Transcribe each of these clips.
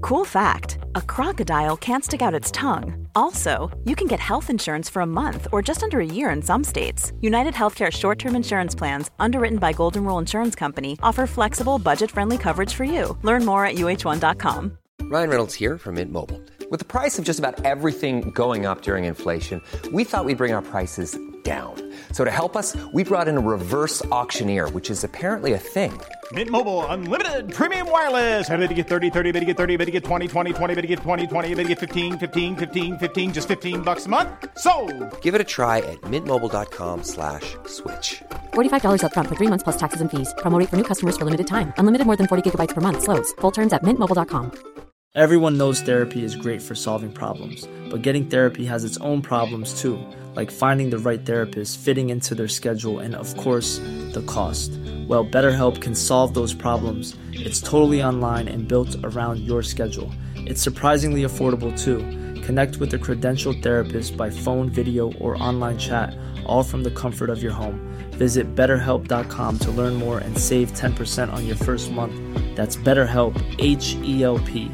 Cool fact, a crocodile can't stick out its tongue. Also, you can get health insurance for a month or just under a year in some states. United Healthcare short-term insurance plans, underwritten by Golden Rule Insurance Company, offer flexible, budget-friendly coverage for you. Learn more at uh1.com. Ryan Reynolds here from Mint Mobile. With the price of just about everything going up during inflation, we thought we'd bring our prices down. So to help us, we brought in a reverse auctioneer, which is apparently a thing. Mint Mobile Unlimited Premium Wireless. How to get 30, 30, bit to get 30, bit to get 20, 20, 20, bit to get 20, 20, bit to get 15, 15, 15, 15, just $15 a month? Sold! Give it a try at mintmobile.com/switch. $45 up front for 3 months plus taxes and fees. Promo rate for new customers for limited time. Unlimited more than 40 gigabytes per month. Slows full terms at mintmobile.com. Everyone knows therapy is great for solving problems, but getting therapy has its own problems too, like finding the right therapist, fitting into their schedule, and of course, the cost. Well, BetterHelp can solve those problems. It's totally online and built around your schedule. It's surprisingly affordable too. Connect with a credentialed therapist by phone, video, or online chat, all from the comfort of your home. Visit BetterHelp.com to learn more and save 10% on your first month. That's BetterHelp, H-E-L-P.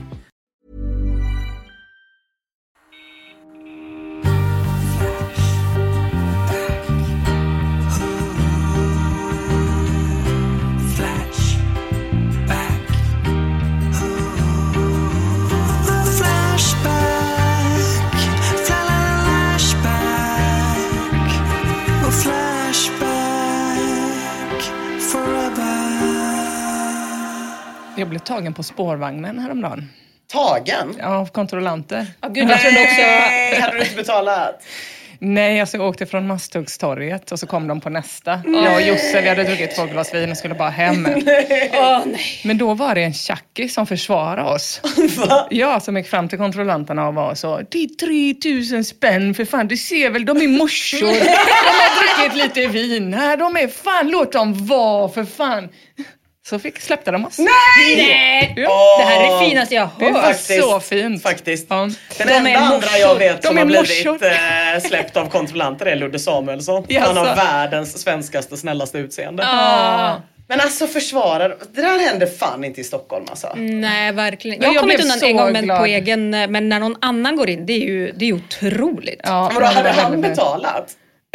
Jag blev tagen på spårvagnen häromdagen. Tagen? Ja, av kontrollanter. Oh, gud, jag trodde också... Hade du inte betalat? Nej, alltså jag åkte från Masthuggstorget och så kom de på nästa. Jag och Josse, vi hade druckit 2 glas vin och skulle bara hem. Nej. Men då var det en tjackis som försvarade oss. Va? Ja, som gick fram till kontrollanterna och var så: det är 3000 spänn för fan, du ser väl, de är morsor. De har druckit lite vin här, de är fan, låt dem vara för fan. Så släppte de oss. Nej! Ja. Det här är det finaste jag har hört. Det är faktiskt, så fint. Faktiskt. Ja. Den enda andra jag vet som har blivit morsor. släppt av kontrollanter är Ludde Samuelsson. Yes. Han har världens svenskaste, snällaste utseende. Men alltså försvarar, det där händer fan inte i Stockholm alltså. Nej, verkligen. Jag har kommit undan en gång på egen, men när någon annan går in, det är ju otroligt. Ja, men då hade han betalat?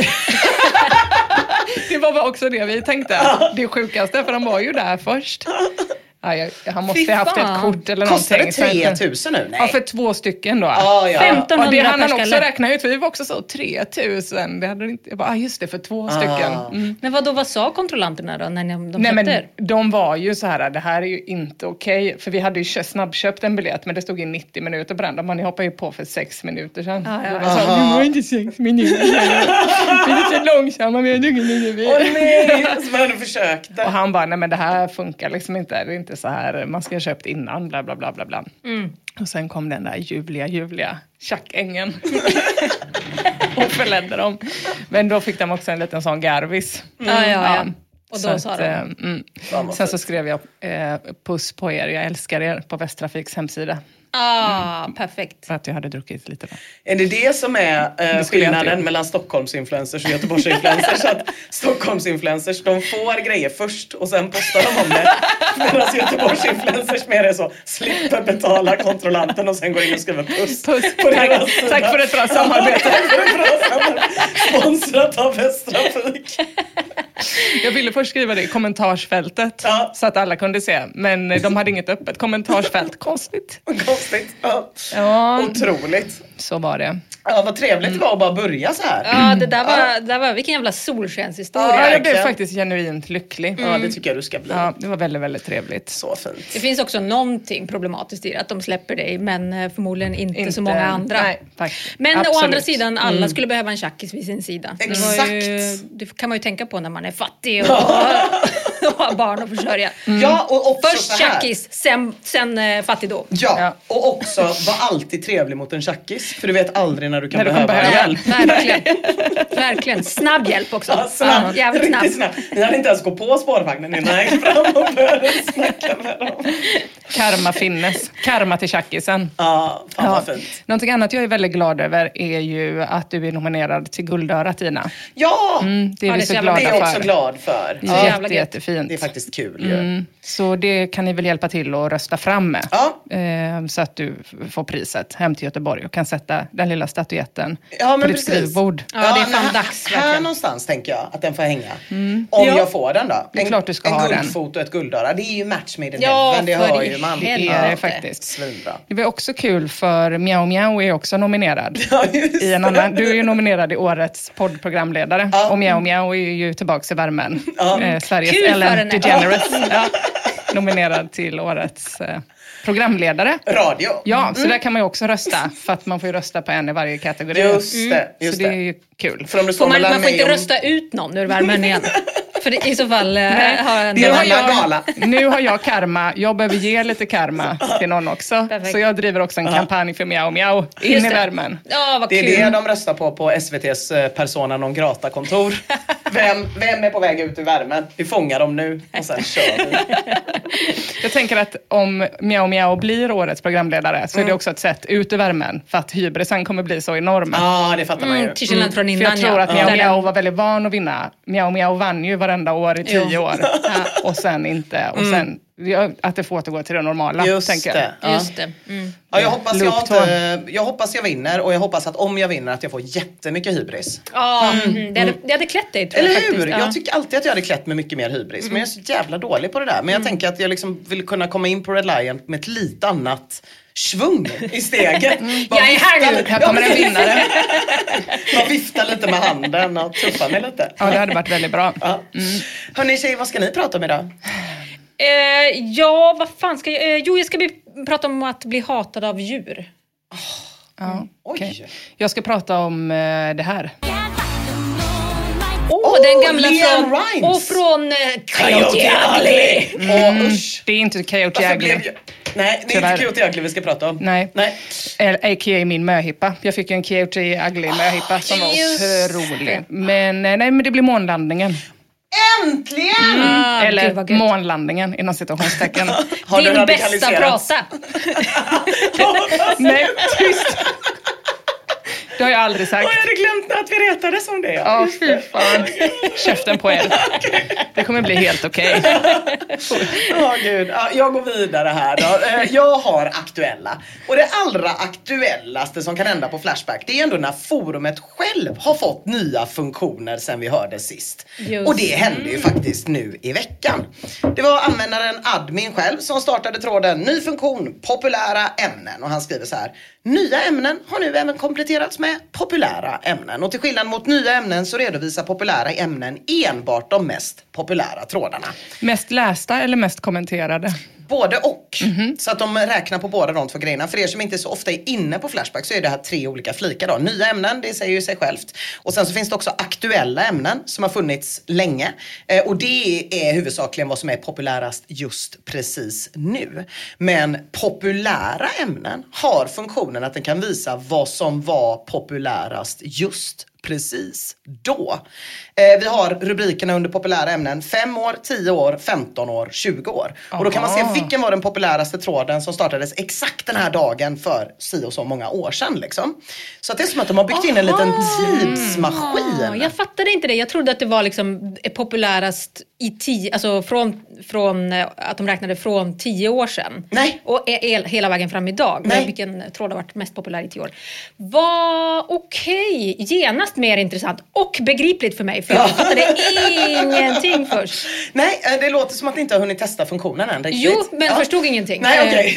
Det var väl också det vi tänkte. Det sjukaste, för de var ju där först. Ja, han måste ha haft ett kort eller någonting. Kostar det 3000 nu? Nej. Ja, för 2 stycken då. 1500 det hann han per också räkna ut. Vi var också så 3000. Det hade inte, jag bara, just det, för 2 stycken. Mm. Men vad sa kontrollanterna då när de Nej, men köpte? de var ju så här, det här är ju inte okej. För vi hade ju snabbköpt en biljett, men det stod i 90 minuter på den. Man hoppade ju på för 6 minuter sedan. Det var inte 6 minuter. Vi är lite långsamma, vi har druckit lite vin. Åh nej, som han försökte. Och han bara, nej men det här funkar liksom inte. Det är inte så här, man ska ha köpt innan, bla bla bla bla bla. Och sen kom den där ljuvliga tjackängen och förledde dem. Men då fick de också en liten sån garvis. Ja. Och då sa de. Sen så skrev jag puss på er, jag älskar er, på Västtrafiks hemsida. Perfekt. För att jag hade druckit lite då. Är det det som är skillnaden mellan Stockholmsinfluencers och Göteborgsinfluencers? Att Stockholmsinfluencers, de får grejer först och sen postar de om det. Medan Göteborgsinfluencers mer är så, slipper betala kontrollanten och sen går in och skriver puss på deras sida. Tack för ett bra samarbete. Sponsrat av Västtrafik. Jag ville först skriva det i kommentarsfältet så att alla kunde se. Men de hade inget öppet kommentarsfält. Konstigt. Ja. Otroligt. Så var det. Ja, vad trevligt det var att bara börja så här. Ja, det där var vilken jävla solskenshistoria. Ja, jag blev faktiskt genuint lycklig. Ja, det tycker jag du ska bli. Ja, det var väldigt, väldigt trevligt. Så fint. Det finns också någonting problematiskt i det, att de släpper dig, men förmodligen inte så många andra. Nej, faktiskt. Men absolut. Å andra sidan, alla skulle behöva en tjackis vid sin sida. Exakt. Det kan man ju tänka på när man är fattig och har barn att försörja. Ja, och också först tjackis, sen fattigdom. Ja, och också var alltid trevlig mot en tjackis. För du vet aldrig när du kan behöva hjälp. Verkligen. Snabb hjälp också. Ja, jävligt snabb. Ni hade inte ens gå på spårvagnen innan jag gick fram och började snacka med dem. Karma finnes. Karma till tjackisen. Ja, fan vad fint. Någonting annat jag är väldigt glad över är ju att du är nominerad till Guldörat, Tina. Ja! Det är vi så glada för. Det är jag också glad för. Jättefint. fint. Det är faktiskt kul. Så det kan ni väl hjälpa till att rösta fram med. Ja. Så att du får priset hem till Göteborg och kan sätta den lilla statyetten på ditt skrivbord. Ja, det är fan dags. Här någonstans tänker jag att den får hänga. Om jag får den då. Det är klart du ska ha den. En guldfot och ett guldöra. Det är ju match made in heaven. Det hör ju man. Det är det faktiskt. Svinbra. Det var också kul för Miao Miao är också nominerad. Ja, just I en annan, du är ju nominerad i årets poddprogramledare. Ja. Och Miao Miao är ju tillbaka i värmen. Sveriges Kul Ellen DeGeneres. Ja. Nominerad till årets programledare. Radio. Ja, så där kan man ju också rösta. För att man får ju rösta på en i varje kategori. Just det. Så det är ju kul. För om det står man mellan får inte rösta ut någon ur värmen igen. För i så fall nu har jag karma. Jag behöver ge lite karma till någon också. Perfekt. Så jag driver också en kampanj för Miao Miao in i värmen. Ja, vad det är kul. det de röstar på SVT:s persona non grata-kontor. Vem är på väg ut ur värmen? Vi fångar dem nu och sen kör vi. Jag tänker att om Miao Miao blir årets programledare så är det också ett sätt ut ur värmen. För att hybrisen kommer bli så enorm. Ja, det fattar man ju. Till skillnad från För innan. jag tror att Miao Miao var väldigt van att vinna. Miao Miao vann ju varenda år i 10 år. Och sen inte. Och sen att det får återgå till det normala. Just tänker det. jag. Just det. Ja, jag hoppas jag vinner. Och jag hoppas att om jag vinner att jag får jättemycket hybris. Ja, det hade klätt dig tror jag. Eller faktiskt. hur? Jag tycker alltid att jag hade klätt med mycket mer hybris. Men jag är så jävla dålig på det där. Men jag tänker att jag liksom vill kunna komma in på Red Lion med ett lite annat svung i steget. Jag är här nu. Här kommer en vinnare. Jag viftar lite med handen och tuffar mig lite. Ja, det hade varit väldigt bra. Ja. Hörrni tjejer, vad ska ni prata om idag? Ja, vad fan ska jag... Jo, jag ska prata om att bli hatad av djur. Ja, okay. Oj. Jag ska prata om det här. Den gamla Leanne Rimes. från Coyote Ugly. Det är inte Coyote Varför Ugly. blev jag... Nej, det är inte Coyote Ugly vi ska prata om. Nej. A.k.a. min möhippa. Jag fick en Coyote Ugly möhippa som var otrolig. Men det blir månlandningen. Äntligen! Eller månlandningen inom citationstecken. Har du Din bästa radikaliserats? prata. Nej, tyst. Det har jag aldrig sagt. Jag hade glömt att vi retades om det. Ja, fy fan. Käften på er. Det kommer bli helt okej. Gud. Ja, jag går vidare här då. Jag har aktuella. Och det allra aktuellaste som kan hända på Flashback, det är ändå när forumet själv har fått nya funktioner sen vi hörde sist. Just. Och det hände ju faktiskt nu i veckan. Det var användaren admin själv som startade tråden ny funktion, populära ämnen. Och han skriver så här: nya ämnen har nu även kompletterats med populära ämnen. Och till skillnad mot nya ämnen så redovisar populära ämnen enbart de mest populära trådarna. Mest lästa eller mest kommenterade? Både och. Så att de räknar på båda de två grejerna. För er som inte så ofta är inne på Flashback så är det här 3 olika flikar då. Nya ämnen, det säger ju sig självt. Och sen så finns det också aktuella ämnen som har funnits länge. Och det är huvudsakligen vad som är populärast just precis nu. Men populära ämnen har funktionen att den kan visa vad som var populärast just precis då. Vi har rubrikerna under populära ämnen 5 år, 10 år, 15 år, 20 år. Och då kan man se vilken var den populäraste tråden som startades exakt den här dagen för si och så många år sedan liksom. Så att det är som att de har byggt in en liten tidsmaskin. Jag fattade inte det. Jag trodde att det var liksom populärast i alltså från att de räknade från 10 år sedan. Nej. Och hela vägen fram idag. Nej. Vilken tråd har varit mest populär i 10 år. Var okej. Genast mer intressant och begripligt för mig. För jag fattade ingenting först. Nej, det låter som att ni inte har hunnit testa funktionen än riktigt. Jo, men förstod ingenting. Nej, okej.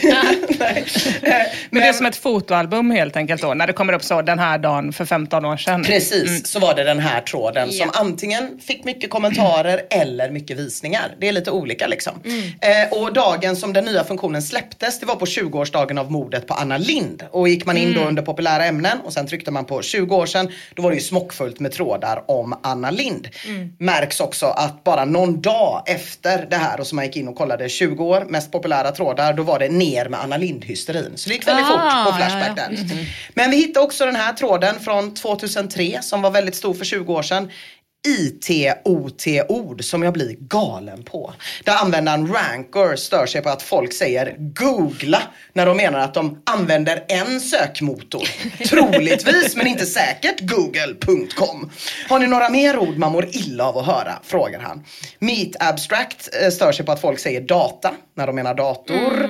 Men det är som ett fotoalbum helt enkelt då. När det kommer upp så den här dagen för 15 år sedan. Precis, så var det den här tråden som antingen fick mycket kommentarer eller mycket visningar. Det är lite olika liksom. Och dagen som den nya funktionen släpptes, det var på 20-årsdagen av mordet på Anna Lindh. Och gick man in då under populära ämnen och sen tryckte man på 20 år sedan, då var det ju smockfullt med trådar om Anna Lindh. Märks också att bara någon dag efter det här och som man gick in och kollade 20 år mest populära trådar, då var det ner med Anna Lindh-hysterin. Så det gick väldigt fort på Flashback där. Men vi hittade också den här tråden från 2003 som var väldigt stor för 20 år sedan. IT-OT-ord som jag blir galen på. Där användaren Ranker stör sig på att folk säger googla när de menar att de använder en sökmotor. Troligtvis, men inte säkert, google.com. Har ni några mer ord man mår illa av att höra? Frågar han. Meet Abstract stör sig på att folk säger data när de menar dator.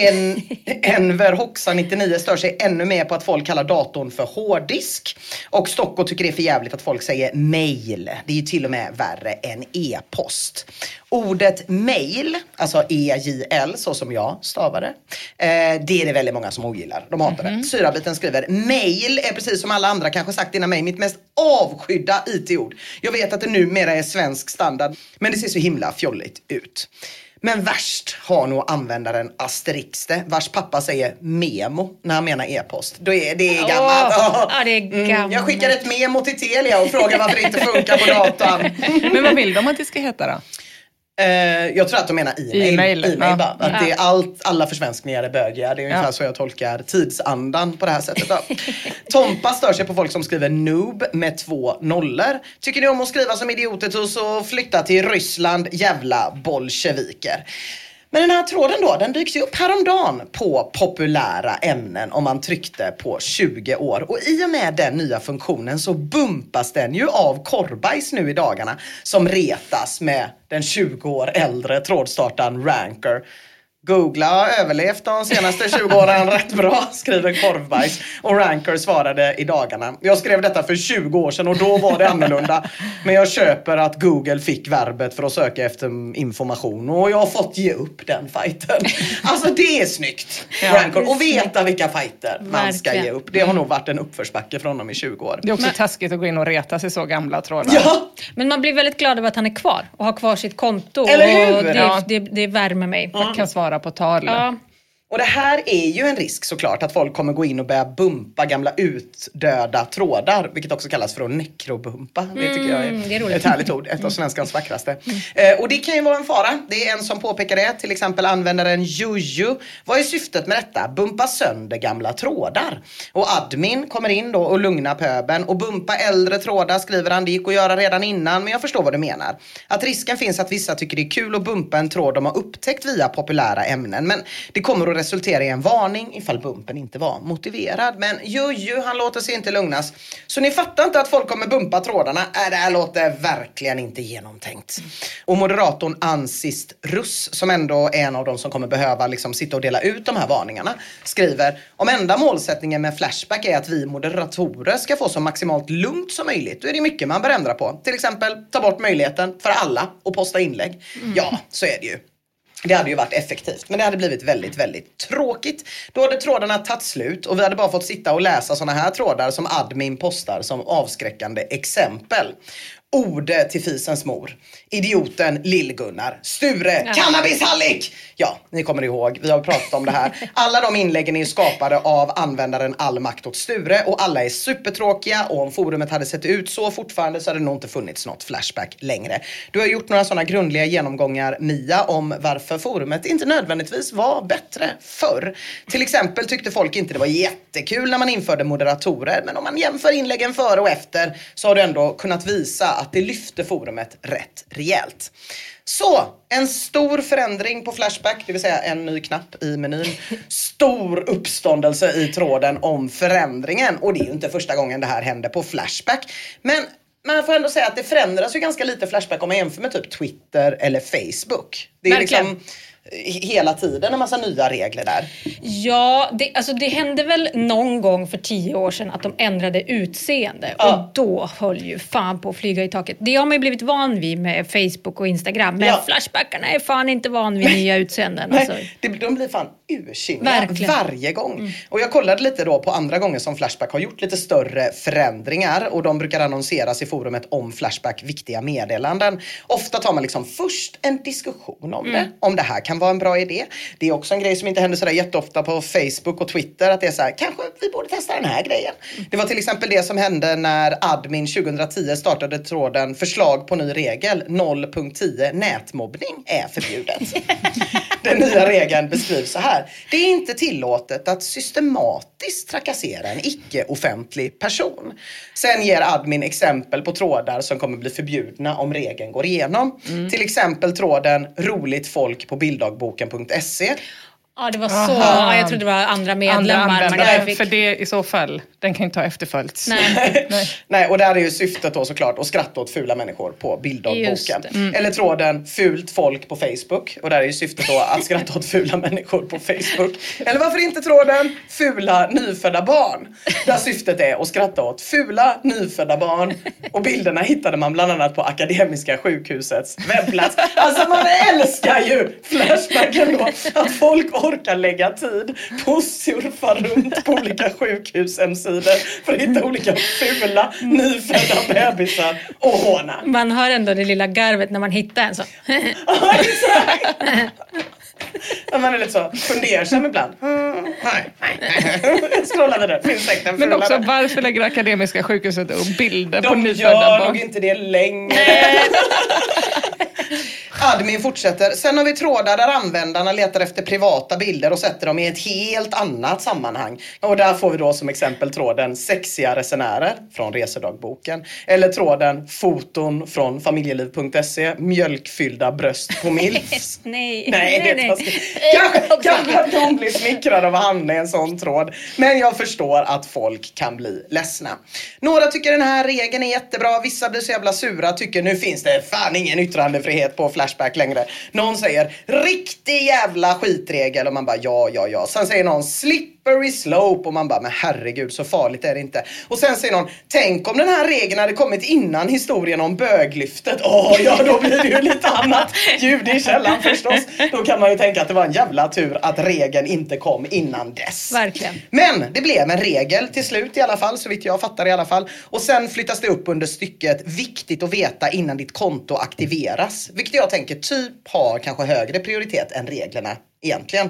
Enver Hoxa 99 stör sig ännu mer på att folk kallar datorn för hårddisk. Och Stocko tycker det är för jävligt att folk säger mail. Det är ju till och med värre än e-post. Ordet mail, alltså E-J-L, så som jag stavade, det är det väldigt många som ogillar. De hatar det. Syrabiten skriver, mail är precis som alla andra kanske sagt innan mig mitt mest avskydda IT-ord. Jag vet att det numera är svensk standard, men det ser så himla fjolligt ut. Men värst har nog användaren Asterixte, vars pappa säger memo när han menar e-post. Det är gammalt. Ja, det är gammalt. Jag skickar ett memo till Telia och frågar varför det inte funkar på datorn. Men vad vill de att det ska heta då? Jag tror att de menar e-mail ja. bara. Att det är alla försvenskningar är bögiga. Det är ungefär så jag tolkar tidsandan på det här sättet då. Tompa stör sig på folk som skriver noob med 2 nollor. Tycker ni om att skriva som idioter och flytta till Ryssland, jävla bolsjeviker. Men den här tråden då, den dyks ju upp häromdagen på populära ämnen om man tryckte på 20 år. Och i och med den nya funktionen så bumpas den ju av korvbajs nu i dagarna som retas med den 20 år äldre trådstartaren Ranker. Googla har överlevt de senaste 20 åren rätt bra, skriver korvbajs. Och Ranker svarade i dagarna. Jag skrev detta för 20 år sedan och då var det annorlunda. Men jag köper att Google fick verbet för att söka efter information. Och jag har fått ge upp den fighten. Alltså det är snyggt, Ranker. Och veta vilka fighter man ska ge upp. Det har nog varit en uppförsbacke från dem i 20 år. Det är också taskigt att gå in och reta sig så gamla trådar. Ja! Men man blir väldigt glad över att han är kvar och har kvar sitt konto. Eller hur? Och det värmer mig. Man kan svara på tal. Ja. Och det här är ju en risk såklart att folk kommer gå in och börja bumpa gamla utdöda trådar, vilket också kallas för att nekrobumpa. Det tycker jag är ett härligt ord, ett av svenskans vackraste. Och det kan ju vara en fara. Det är en som påpekar det, till exempel användaren Juju. Vad är syftet med detta? Bumpa sönder gamla trådar. Och admin kommer in då och lugnar pöben och bumpa äldre trådar, skriver han. Det gick att göra redan innan, men jag förstår vad du menar. Att risken finns att vissa tycker det är kul att bumpa en tråd de har upptäckt via populära ämnen, men det kommer att resultera i en varning ifall bumpen inte var motiverad. Men Juju, han låter sig inte lugnas. Så ni fattar inte att folk kommer bumpa trådarna? Det här låter verkligen inte genomtänkt. Och moderatorn Ansist Russ, som ändå är en av de som kommer behöva liksom sitta och dela ut de här varningarna, skriver, om enda målsättningen med Flashback är att vi moderatorer ska få så maximalt lugnt som möjligt, då är det mycket man bör ändra på. Till exempel ta bort möjligheten för alla att posta inlägg. Ja, så är det ju. Det hade ju varit effektivt, men det hade blivit väldigt, väldigt tråkigt. Då hade trådarna tagit slut och vi hade bara fått sitta och läsa såna här trådar som admin postar som avskräckande exempel. Ode till fisens mor. Idioten Lill-Gunnar. Sture, cannabishallik! Ja, ni kommer ihåg. Vi har pratat om det här. Alla de inläggen är ju skapade av användaren All makt åt Sture. Och alla är supertråkiga. Och om forumet hade sett ut så fortfarande så hade det nog inte funnits något Flashback längre. Du har gjort några sådana grundliga genomgångar, Mia, om varför forumet inte nödvändigtvis var bättre förr. Till exempel tyckte folk inte det var jättekul när man införde moderatorer. Men om man jämför inläggen före och efter så har du ändå kunnat visa att det lyfter forumet rätt rejält. Så, en stor förändring på Flashback, det vill säga en ny knapp i menyn. Stor uppståndelse i tråden om förändringen. Och det är ju inte första gången det här händer på Flashback. Men man får ändå säga att det förändras ju ganska lite Flashback om man jämför med typ Twitter eller Facebook. Det är liksom hela tiden en massa nya regler där. Ja, det hände väl någon gång för 10 år sedan att de ändrade utseende. Och då höll ju fan på att flyga i taket. Det har man ju blivit van vid med Facebook och Instagram. Men Flashbackarna är fan inte van vid nya utseenden. Alltså. De blir fan ursinniga varje gång. Och jag kollade lite då på andra gånger som Flashback har gjort lite större förändringar. Och de brukar annonseras i forumet om Flashback viktiga meddelanden. Ofta tar man liksom först en diskussion om det. Om det här kan kan vara en bra idé. Det är också en grej som inte händer sådär jätteofta på Facebook och Twitter, att det är så här, kanske vi borde testa den här grejen. Det var till exempel det som hände när admin 2010 startade tråden förslag på ny regel 0.10 nätmobbning är förbjudet. Den nya regeln beskrivs så här: det är inte tillåtet att systematiskt trakassera en icke-offentlig person. Sen ger admin exempel på trådar som kommer bli förbjudna om regeln går igenom. Till exempel tråden roligt folk på bilddagboken.se. Ja, det var så. Ja, jag trodde det var andra medlemmar. För det i så fall, den kan inte ha efterföljts. Nej, och där är ju syftet då såklart att skratta åt fula människor på bilddagboken. Eller tråden fult folk på Facebook. Och där är ju syftet då att skratta åt fula människor på Facebook. Eller varför inte tråden fula nyfödda barn. Där syftet är att skratta åt fula nyfödda barn. Och bilderna hittade man bland annat på Akademiska sjukhusets webbplats. Alltså man älskar ju Flashbacken då. Att folk orkar lägga tid på att surfa runt på olika sjukhushemsidor för att hitta olika fula nyfödda bebisar och håna. Man hör ändå det lilla garvet när man hittar en så. Ja, exakt. Man är lite så fundersam ibland. Scrolla vidare. Finns säkert en men också fulare. Varför lägger Akademiska sjukhuset upp bilder på De nyfödda gör barn? nog inte det längre. Admin fortsätter. Sen har vi trådar där användarna letar efter privata bilder och sätter dem i ett helt annat sammanhang. Och där får vi då som exempel tråden sexiga resenärer från resedagboken. Eller tråden foton från familjeliv.se, mjölkfyllda bröst på milfs. Nej, det är taskigt. Kanske att de blir smickrade av att hamna i en sån tråd. Men jag förstår att folk kan bli ledsna. Några tycker den här regeln är jättebra. Vissa blir så jävla sura, tycker nu finns det fan ingen yttrandefrihet på Flashback längre. Någon säger riktig jävla skitregel och man bara ja. Sen säger någon slippery slope och man bara men herregud så farligt är det inte. Och sen säger någon tänk om den här regeln hade kommit innan historien om böglyftet. Ja då blir det ju lite annat ljud i källan förstås. Då kan man ju tänka att det var en jävla tur att regeln inte kom innan dess. Verkligen. Men det blev en regel till slut i alla fall, så vitt jag fattar i alla fall. Och sen flyttas det upp under stycket viktigt att veta innan ditt konto aktiveras. Vilket jag tänker typ har kanske högre prioritet än reglerna egentligen.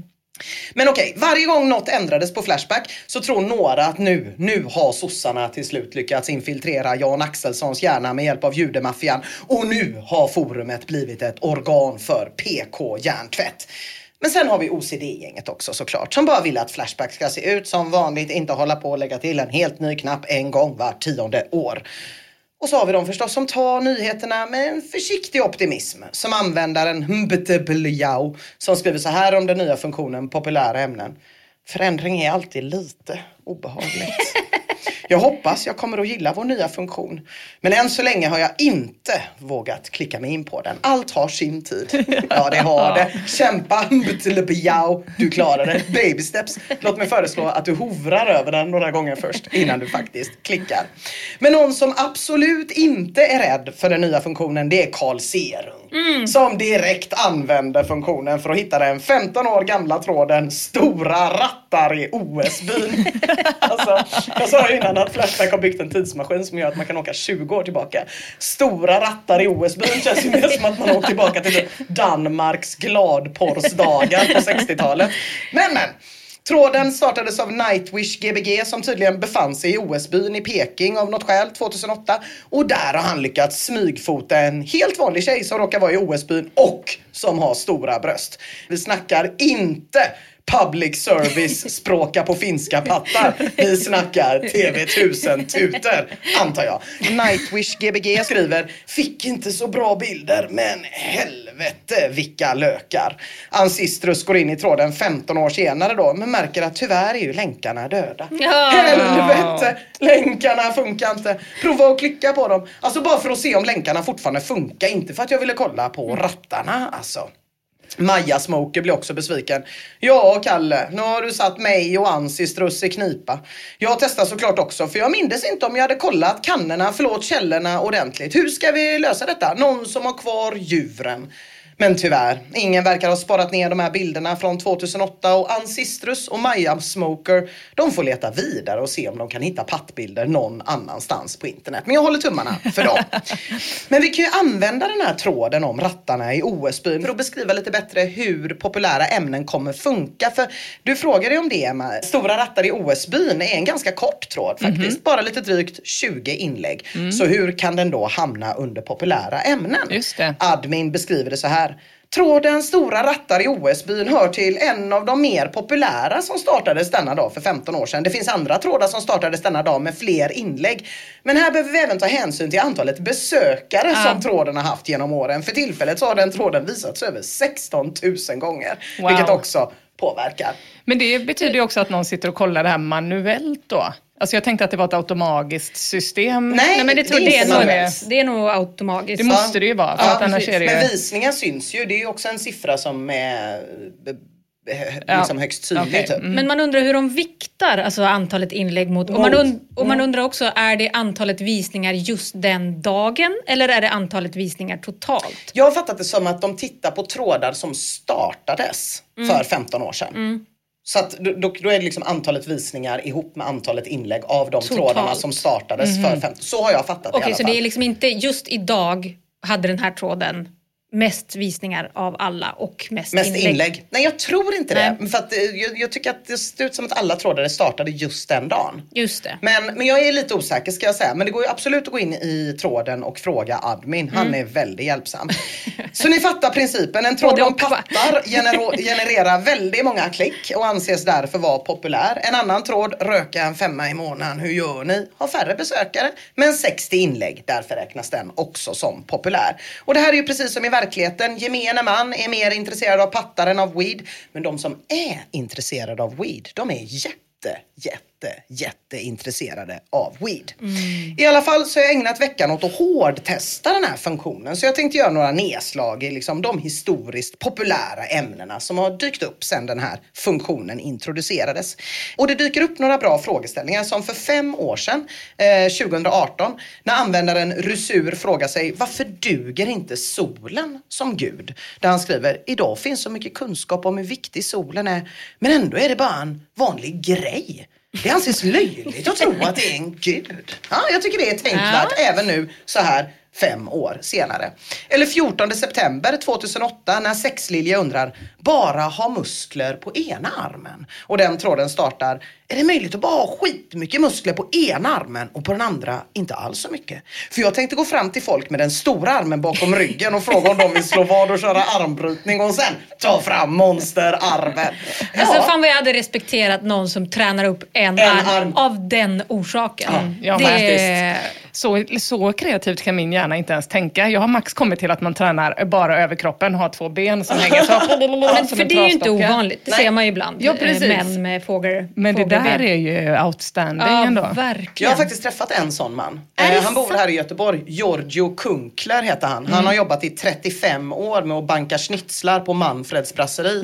Men okej, varje gång något ändrades på Flashback så tror några att nu har sossarna till slut lyckats infiltrera Jan Axelssons hjärna med hjälp av judemaffian. Och nu har forumet blivit ett organ för PK-hjärntvätt. Men sen har vi OCD-gänget också såklart, som bara vill att Flashback ska se ut som vanligt, inte hålla på och lägga till en helt ny knapp en gång var 10:e år. Och så har vi de förstås som tar nyheterna med en försiktig optimism. Som användaren Mbtbljau som skriver så här om den nya funktionen populära ämnen. Förändring är alltid lite obehagligt. Jag hoppas jag kommer att gilla vår nya funktion. Men än så länge har jag inte vågat klicka mig in på den. Allt har sin tid. Ja, det har det. Kämpa, Mbtbljau. Du klarar det. Baby steps. Låt mig föreslå att du hovrar över den några gånger först innan du faktiskt klickar. Men någon som absolut inte är rädd för den nya funktionen, det är Carl Serung. Som direkt använder funktionen för att hitta den 15 år gamla tråden stora rattar i OS-byn. Alltså, jag sa innan att Flashback har byggt en tidsmaskin som gör att man kan åka 20 år tillbaka. Stora rattar i OS-byn känns ju mer som att man åker tillbaka till Danmarks gladporrsdagar på 60-talet. Men. Tråden startades av Nightwish Gbg som tydligen befann sig i OS-byn i Peking av något skäl 2008. Och där har han lyckats smygfota en helt vanlig tjej som råkar vara i OS-byn och som har stora bröst. Vi snackar inte public service språka på finska pattar. Vi snackar TV1000 tuter, antar jag. Nightwish Gbg skriver fick inte så bra bilder, men helvete vilka lökar. Ancistrus går in i tråden 15 år senare då, men märker att tyvärr är ju länkarna döda. Helvete, länkarna funkar inte. Prova att klicka på dem. Alltså bara för att se om länkarna fortfarande funkar, inte för att jag ville kolla på rattarna alltså. Maja Smoker blir också besviken. Ja, Kalle, nu har du satt mig och Ancistrus i knipa. Jag testar såklart också, för jag minns inte om jag hade kollat källorna ordentligt. Hur ska vi lösa detta? Någon som har kvar djuren. Men tyvärr, ingen verkar ha sparat ner de här bilderna från 2008 och Ancistrus och Maja Smoker, de får leta vidare och se om de kan hitta pattbilder någon annanstans på internet. Men jag håller tummarna för dem. Men vi kan ju använda den här tråden om rattarna i OS-byn för att beskriva lite bättre hur populära ämnen kommer funka. För du frågade ju om det, Emma. Stora rattar i OS-byn är en ganska kort tråd faktiskt. Bara lite drygt 20 inlägg. Så hur kan den då hamna under populära ämnen? Just det. Admin beskriver det så här. Tråden Stora rattar i OS-byn hör till en av de mer populära som startades denna dag för 15 år sedan. Det finns andra trådar som startades denna dag med fler inlägg. Men här behöver vi även ta hänsyn till antalet besökare som tråden har haft genom åren. För tillfället så har den tråden visats över 16 000 gånger. Wow. Vilket också påverkar. Men det betyder ju också att någon sitter och kollar det här manuellt då. Alltså jag tänkte att det var ett automatiskt system. Nej, men det är nog automatiskt. Det måste det ju vara. För att annars är det ju... Men visningar syns ju. Det är ju också en siffra som är liksom högst tydlig. Okay. Typ. Men man undrar hur de viktar alltså antalet inlägg mot... Och man undrar också, är det antalet visningar just den dagen? Eller är det antalet visningar totalt? Jag har fattat det som att de tittar på trådar som startades för 15 år sedan. Så att då är det liksom antalet visningar ihop med antalet inlägg av de trådarna som startades för 15. Så har jag fattat det i alla fall. Okej, så det är liksom inte just idag hade den här tråden mest visningar av alla och mest inlägg. Nej, jag tror inte det. För att jag tycker att det ser ut som att alla trådar startade just den dagen. Just det. Men jag är lite osäker ska jag säga. Men det går ju absolut att gå in i tråden och fråga admin. Han är väldigt hjälpsam. Så ni fattar principen. En tråd om pattar genererar väldigt många klick och anses därför vara populär. En annan tråd, röka en 5 i månaden. Hur gör ni? Har färre besökare. Men 60 inlägg. Därför räknas den också som populär. Och det här är ju precis som i verkligheten. Gemene man är mer intresserad av pattar än av weed. Men de som är intresserade av weed, de är jätteintresserade av weed. I alla fall så har jag ägnat veckan åt att hårdtesta den här funktionen. Så jag tänkte göra några nedslag i liksom de historiskt populära ämnena som har dykt upp sedan den här funktionen introducerades. Och det dyker upp några bra frågeställningar som för 5 år sedan, 2018, när användaren Rusur frågar sig varför duger inte solen som gud? Där han skriver, idag finns så mycket kunskap om hur viktig solen är, men ändå är det bara en vanlig grej. Det anses löjligt att tro att det är en gud. Ja, jag tycker det är tänkvärt även nu så här 5 år senare. Eller 14 september 2008 när Sexlilja undrar, bara ha muskler på ena armen. Och den tråden startar, är det möjligt att bara ha skitmycket muskler på ena armen och på den andra inte alls så mycket? För jag tänkte gå fram till folk med den stora armen bakom ryggen och fråga om de vill slå vad och köra armbrytning och sen ta fram monsterarmen. Ja. Alltså fan vad jag hade respekterat någon som tränar upp en arm av den orsaken. Ja, så kreativt kan min hjärna inte ens tänka. Jag har max kommit till att man tränar bara överkroppen och har 2 ben som hänger så. Men för det är ju inte ovanligt. Det ser man ju ibland. Ja, män med fågel. Men det där är ju outstanding ändå. Verkligen. Jag har faktiskt träffat en sån man. Han bor här i Göteborg. Giorgio Kunkler heter han. Han har jobbat i 35 år med att banka schnitzlar på Manfreds brasseri.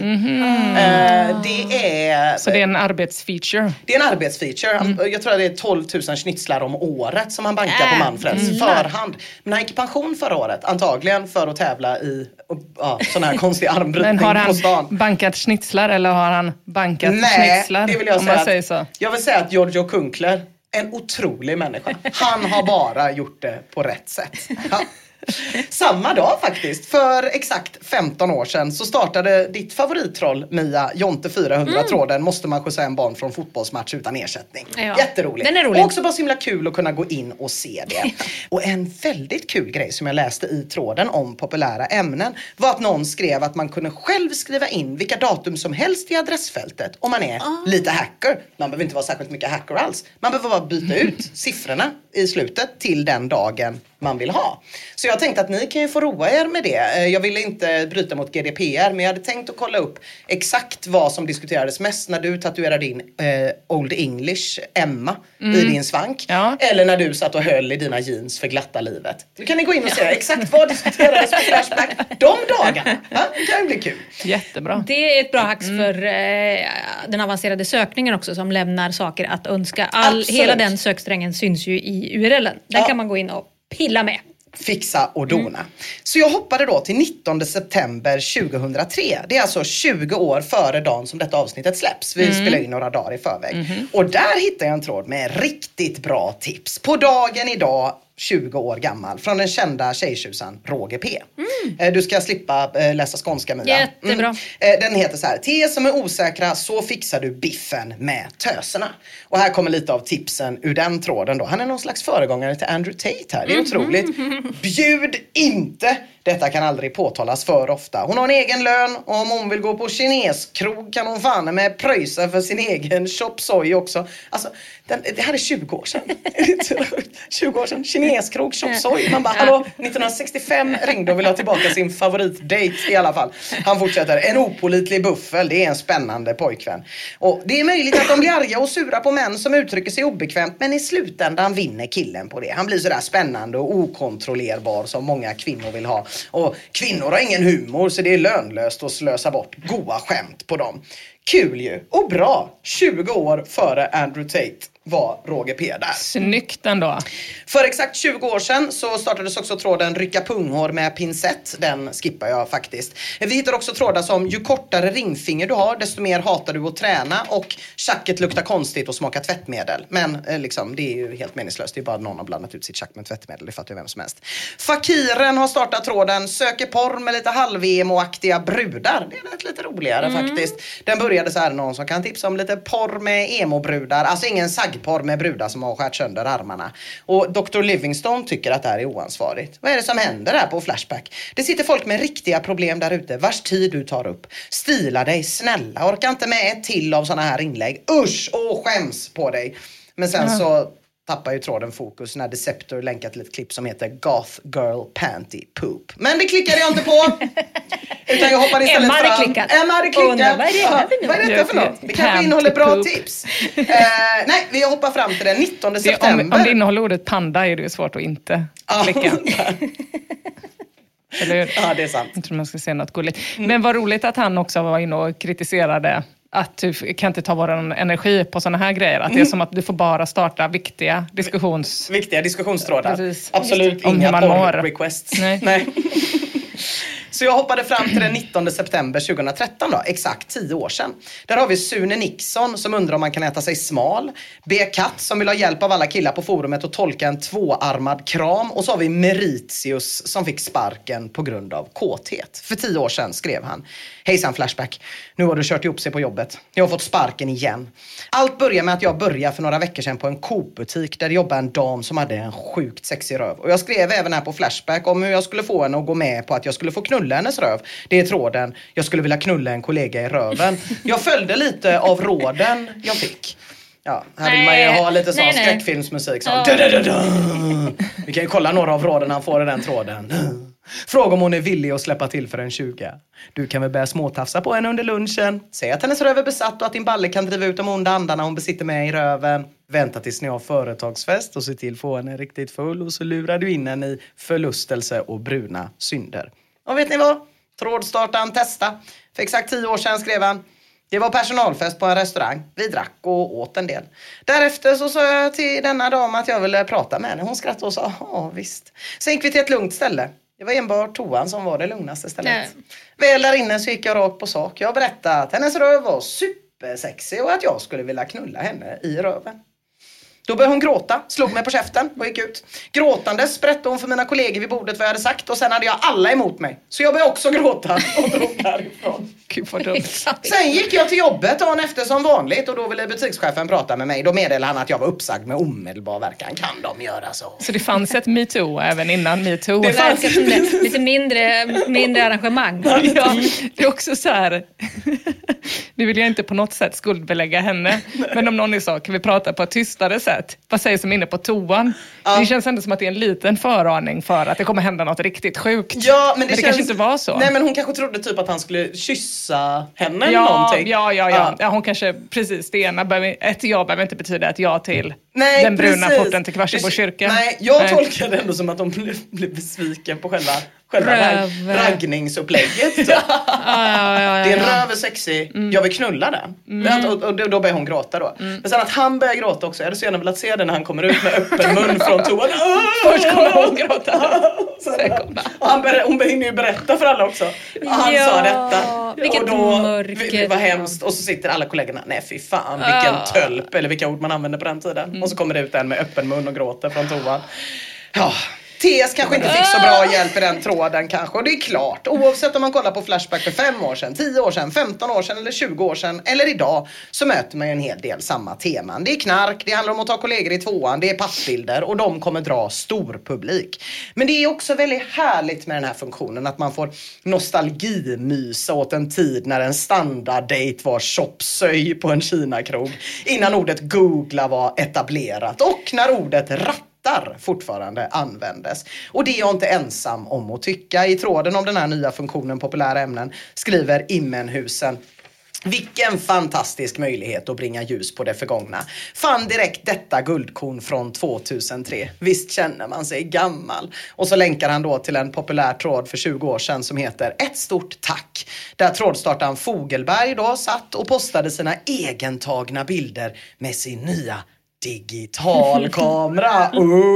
Så det är en arbetsfeature? Det är en arbetsfeature. Jag tror att det är 12 000 schnitzlar om året som han bankar på Manfreds förhand. Men han gick i pension förra året. Antagligen för att tävla i sån här konstig armbrytning på stan. Men har han bankat schnitzlar eller har han bankat schnitzlar? Nej, det vill jag säga. Jag vill säga att Giorgio Kunkler, en otrolig människa. Han har bara gjort det på rätt sätt. Ja. Samma dag faktiskt, för exakt 15 år sedan så startade ditt favorittroll Mia, Jonte 400-tråden måste man skjutsa en barn från fotbollsmatch utan ersättning. Ja. Jätteroligt. Den är rolig. Och också bara så himla kul att kunna gå in och se det. Och en väldigt kul grej som jag läste i tråden om populära ämnen var att någon skrev att man kunde själv skriva in vilka datum som helst i adressfältet om man är lite hacker. Man behöver inte vara särskilt mycket hacker alls. Man behöver bara byta ut siffrorna i slutet till den dagen man vill ha. Så jag tänkte att ni kan ju få roa er med det. Jag ville inte bryta mot GDPR, men jag hade tänkt att kolla upp exakt vad som diskuterades mest när du tatuerade din Old English Emma i din svank. Ja. Eller när du satt och höll i dina jeans för glatta livet. Nu kan ni gå in och se exakt vad diskuterades på Flashback de dagarna. Ja, det kan ju bli kul. Jättebra. Det är ett bra hacks för den avancerade sökningen också som lämnar saker att önska. Hela den söksträngen syns ju i URLen. Där kan man gå in och pilla med. fixa och dona. Så jag hoppade då till 19 september 2003. Det är alltså 20 år före dagen som detta avsnittet släpps. Vi spelar in några dagar i förväg. Och där hittade jag en tråd med riktigt bra tips. På dagen idag, 20 år gammal, från den kända tjejtjusan Roger P. Du ska slippa läsa skånska, Mia. Jättebra. Den heter så här: till er som är osäkra så fixar du biffen med töserna. Och här kommer lite av tipsen ur den tråden då. Han är någon slags föregångare till Andrew Tate här. Det är otroligt. Bjud inte. Detta kan aldrig påtalas för ofta. Hon har en egen lön och om hon vill gå på kineskrog kan hon fan med pröjsa för sin egen chop soy också. Alltså, det här är 20 år sedan. 20 år sedan. Kineskrog, chop soy. Man bara, hallå, 1965 ringde och ville ha tillbaka sin favoritdate i alla fall. Han fortsätter. En opålitlig buffel, det är en spännande pojkvän. Och det är möjligt att de blir arga och sura på män som uttrycker sig obekvämt, men i slutändan vinner killen på det. Han blir sådär spännande och okontrollerbar som många kvinnor vill ha. Och kvinnor har ingen humor så det är lönlöst att slösa bort goda skämt på dem. Kul ju. Och bra. 20 år före Andrew Tate var Roger P där. Snyggt ändå. För exakt 20 år sedan så startades också tråden rycka punghår med pincett. Den skippar jag faktiskt. Vi hittar också trådar som ju kortare ringfinger du har desto mer hatar du att träna och tjacket luktar konstigt och smakar tvättmedel. Men liksom, det är ju helt meningslöst. Det är bara att någon har blandat ut sitt tjack med tvättmedel. Det fattar ju vem som helst. Fakiren har startat tråden söker porr med lite halv-emo-aktiga brudar. Det är lite roligare faktiskt. Den började så här, någon som kan tipsa om lite porr med emo-brudar. Alltså ingen saggporr med brudar som har skärt sönder armarna. Och Dr. Livingstone tycker att det här är oansvarigt. Vad är det som händer här på Flashback? Det sitter folk med riktiga problem där ute vars tid du tar upp. Stila dig, snälla. Orkar inte med ett till av såna här inlägg. Usch och skäms på dig. Men sen så tappar ju tråden fokus när Deceptor länkar till ett klipp som heter Goth Girl Panty Poop. Men det klickade jag inte på. Utan jag hoppade istället Emma hade klickat. Vad är detta för något? Det kanske innehåller bra tips. Nej, vi hoppar fram till den 19 september. Om det innehåller ordet panda är det ju svårt att inte klicka. Eller hur? Ja, det är sant. Jag tror man ska se något gulligt. Men vad roligt att han också var inne och kritiserade att du kan inte ta vår energi på såna här grejer. Att det är som att du får bara starta viktiga diskussionstrådar. Precis. Absolut om inga porr-requests. Nej. Så jag hoppade fram till den 19 september 2013 då, exakt 10 år sedan. Där har vi Sune Nixon som undrar om man kan äta sig smal. B-Katt som vill ha hjälp av alla killar på forumet att tolka en 2-armad kram. Och så har vi Meritius som fick sparken på grund av kåthet. För 10 år sedan skrev han: hejsan Flashback, nu har du kört ihop sig på jobbet. Jag har fått sparken igen. Allt börjar med att jag började för några veckor sedan på en Coop-butik där det jobbade en dam som hade en sjukt sexig röv. Och jag skrev även här på Flashback om hur jag skulle få henne att gå med på att jag skulle få knulla hennes röv. Det är tråden: jag skulle vilja knulla en kollega i röven. Jag följde lite av råden jag fick. Ja, här vill man ju ha lite sån skräckfilmsmusik som Vi kan ju kolla några av råden han får i den tråden. Fråga om hon är villig att släppa till för en 20. Du kan väl börja småtafsa på henne under lunchen. Säg att hennes röv är besatt och att din balle kan driva ut de onda andarna hon besitter med i röven. Vänta tills ni har företagsfest och se till få henne riktigt full. Och så lurar du in henne i förlustelse och bruna synder. Och vet ni vad? Trådstartaren testa. För exakt 10 år sedan skrev han: det var personalfest på en restaurang. Vi drack och åt en del. Därefter så sa jag till denna dam att jag ville prata med henne. Hon skrattade och sa: ja visst. Sen gick vi till ett lugnt ställe. Det var enbart toan som var det lugnaste stället. Väl där inne så gick jag rakt på sak. Jag berättade att hennes röv var supersexig och att jag skulle vilja knulla henne i röven. Då började hon gråta, slog mig på käften och gick ut. Gråtandes berättade hon för mina kollegor vid bordet vad jag hade sagt. Och sen hade jag alla emot mig. Så jag började också gråta och drog därifrån. Gud vad dumt. Sen gick jag till jobbet dagen efter som vanligt. Och då ville butikschefen prata med mig. Då meddelade han att jag var uppsagd med omedelbar verkan. Kan de göra så? Så det fanns ett MeToo även innan MeToo? Det fanns lite mindre arrangemang. Ja, det är också så här. Nu vill jag inte på något sätt skuldbelägga henne. Men om någon är så, kan vi prata på ett tystare sätt? Vad säger som inne på toan? Det känns ändå som att det är en liten föraning för att det kommer hända något riktigt sjukt. Ja, men det kanske inte var så. Nej, men hon kanske trodde typ att han skulle kyssa henne eller någonting. Ja, hon kanske, precis, det ena ett ja behöver inte betyda ett ja till den bruna porten till Kvarsebo kyrka. Nej, jag tolkade ändå som att de blev besviken på själva själva raggningsupplägget. Typ. Din röv är sexig, jag vill knulla den. Och då börjar hon gråta då. Men sen att han börjar gråta också, jag hade så gärna velat se det när han kommer ut med öppen mun från toan. Först kommer hon gråta. Och hon hinner ju berätta för alla också. Han sa detta. Vilket och då mörker. det var hemskt. Och så sitter alla kollegorna, nej fy fan, vilken tölp. Eller vilka ord man använde på den tiden. Och så kommer det ut en med öppen mun och gråter från toan. Ja, TS kanske inte fick så bra hjälp i den tråden kanske. Och det är klart, oavsett om man kollar på Flashback för 5 år sedan, 10 år sedan, 15 år sedan eller 20 år sedan eller idag, så möter man en hel del samma teman. Det är knark, det handlar om att ta kollegor i tvåan, det är pappbilder och de kommer dra stor publik. Men det är också väldigt härligt med den här funktionen att man får nostalgimysa åt en tid när en standarddate var chopsöj på en Kina-krog, innan ordet googla var etablerat och när ordet fortfarande användes. Och det är jag inte ensam om att tycka. I tråden om den här nya funktionen populära ämnen skriver Immenhusen: vilken fantastisk möjlighet att bringa ljus på det förgångna. Fann direkt detta guldkorn från 2003. Visst känner man sig gammal. Och så länkar han då till en populär tråd för 20 år sedan som heter Ett stort tack. Där trådstartaren Fogelberg då satt och postade sina egentagna bilder med sin nya digitalkamera.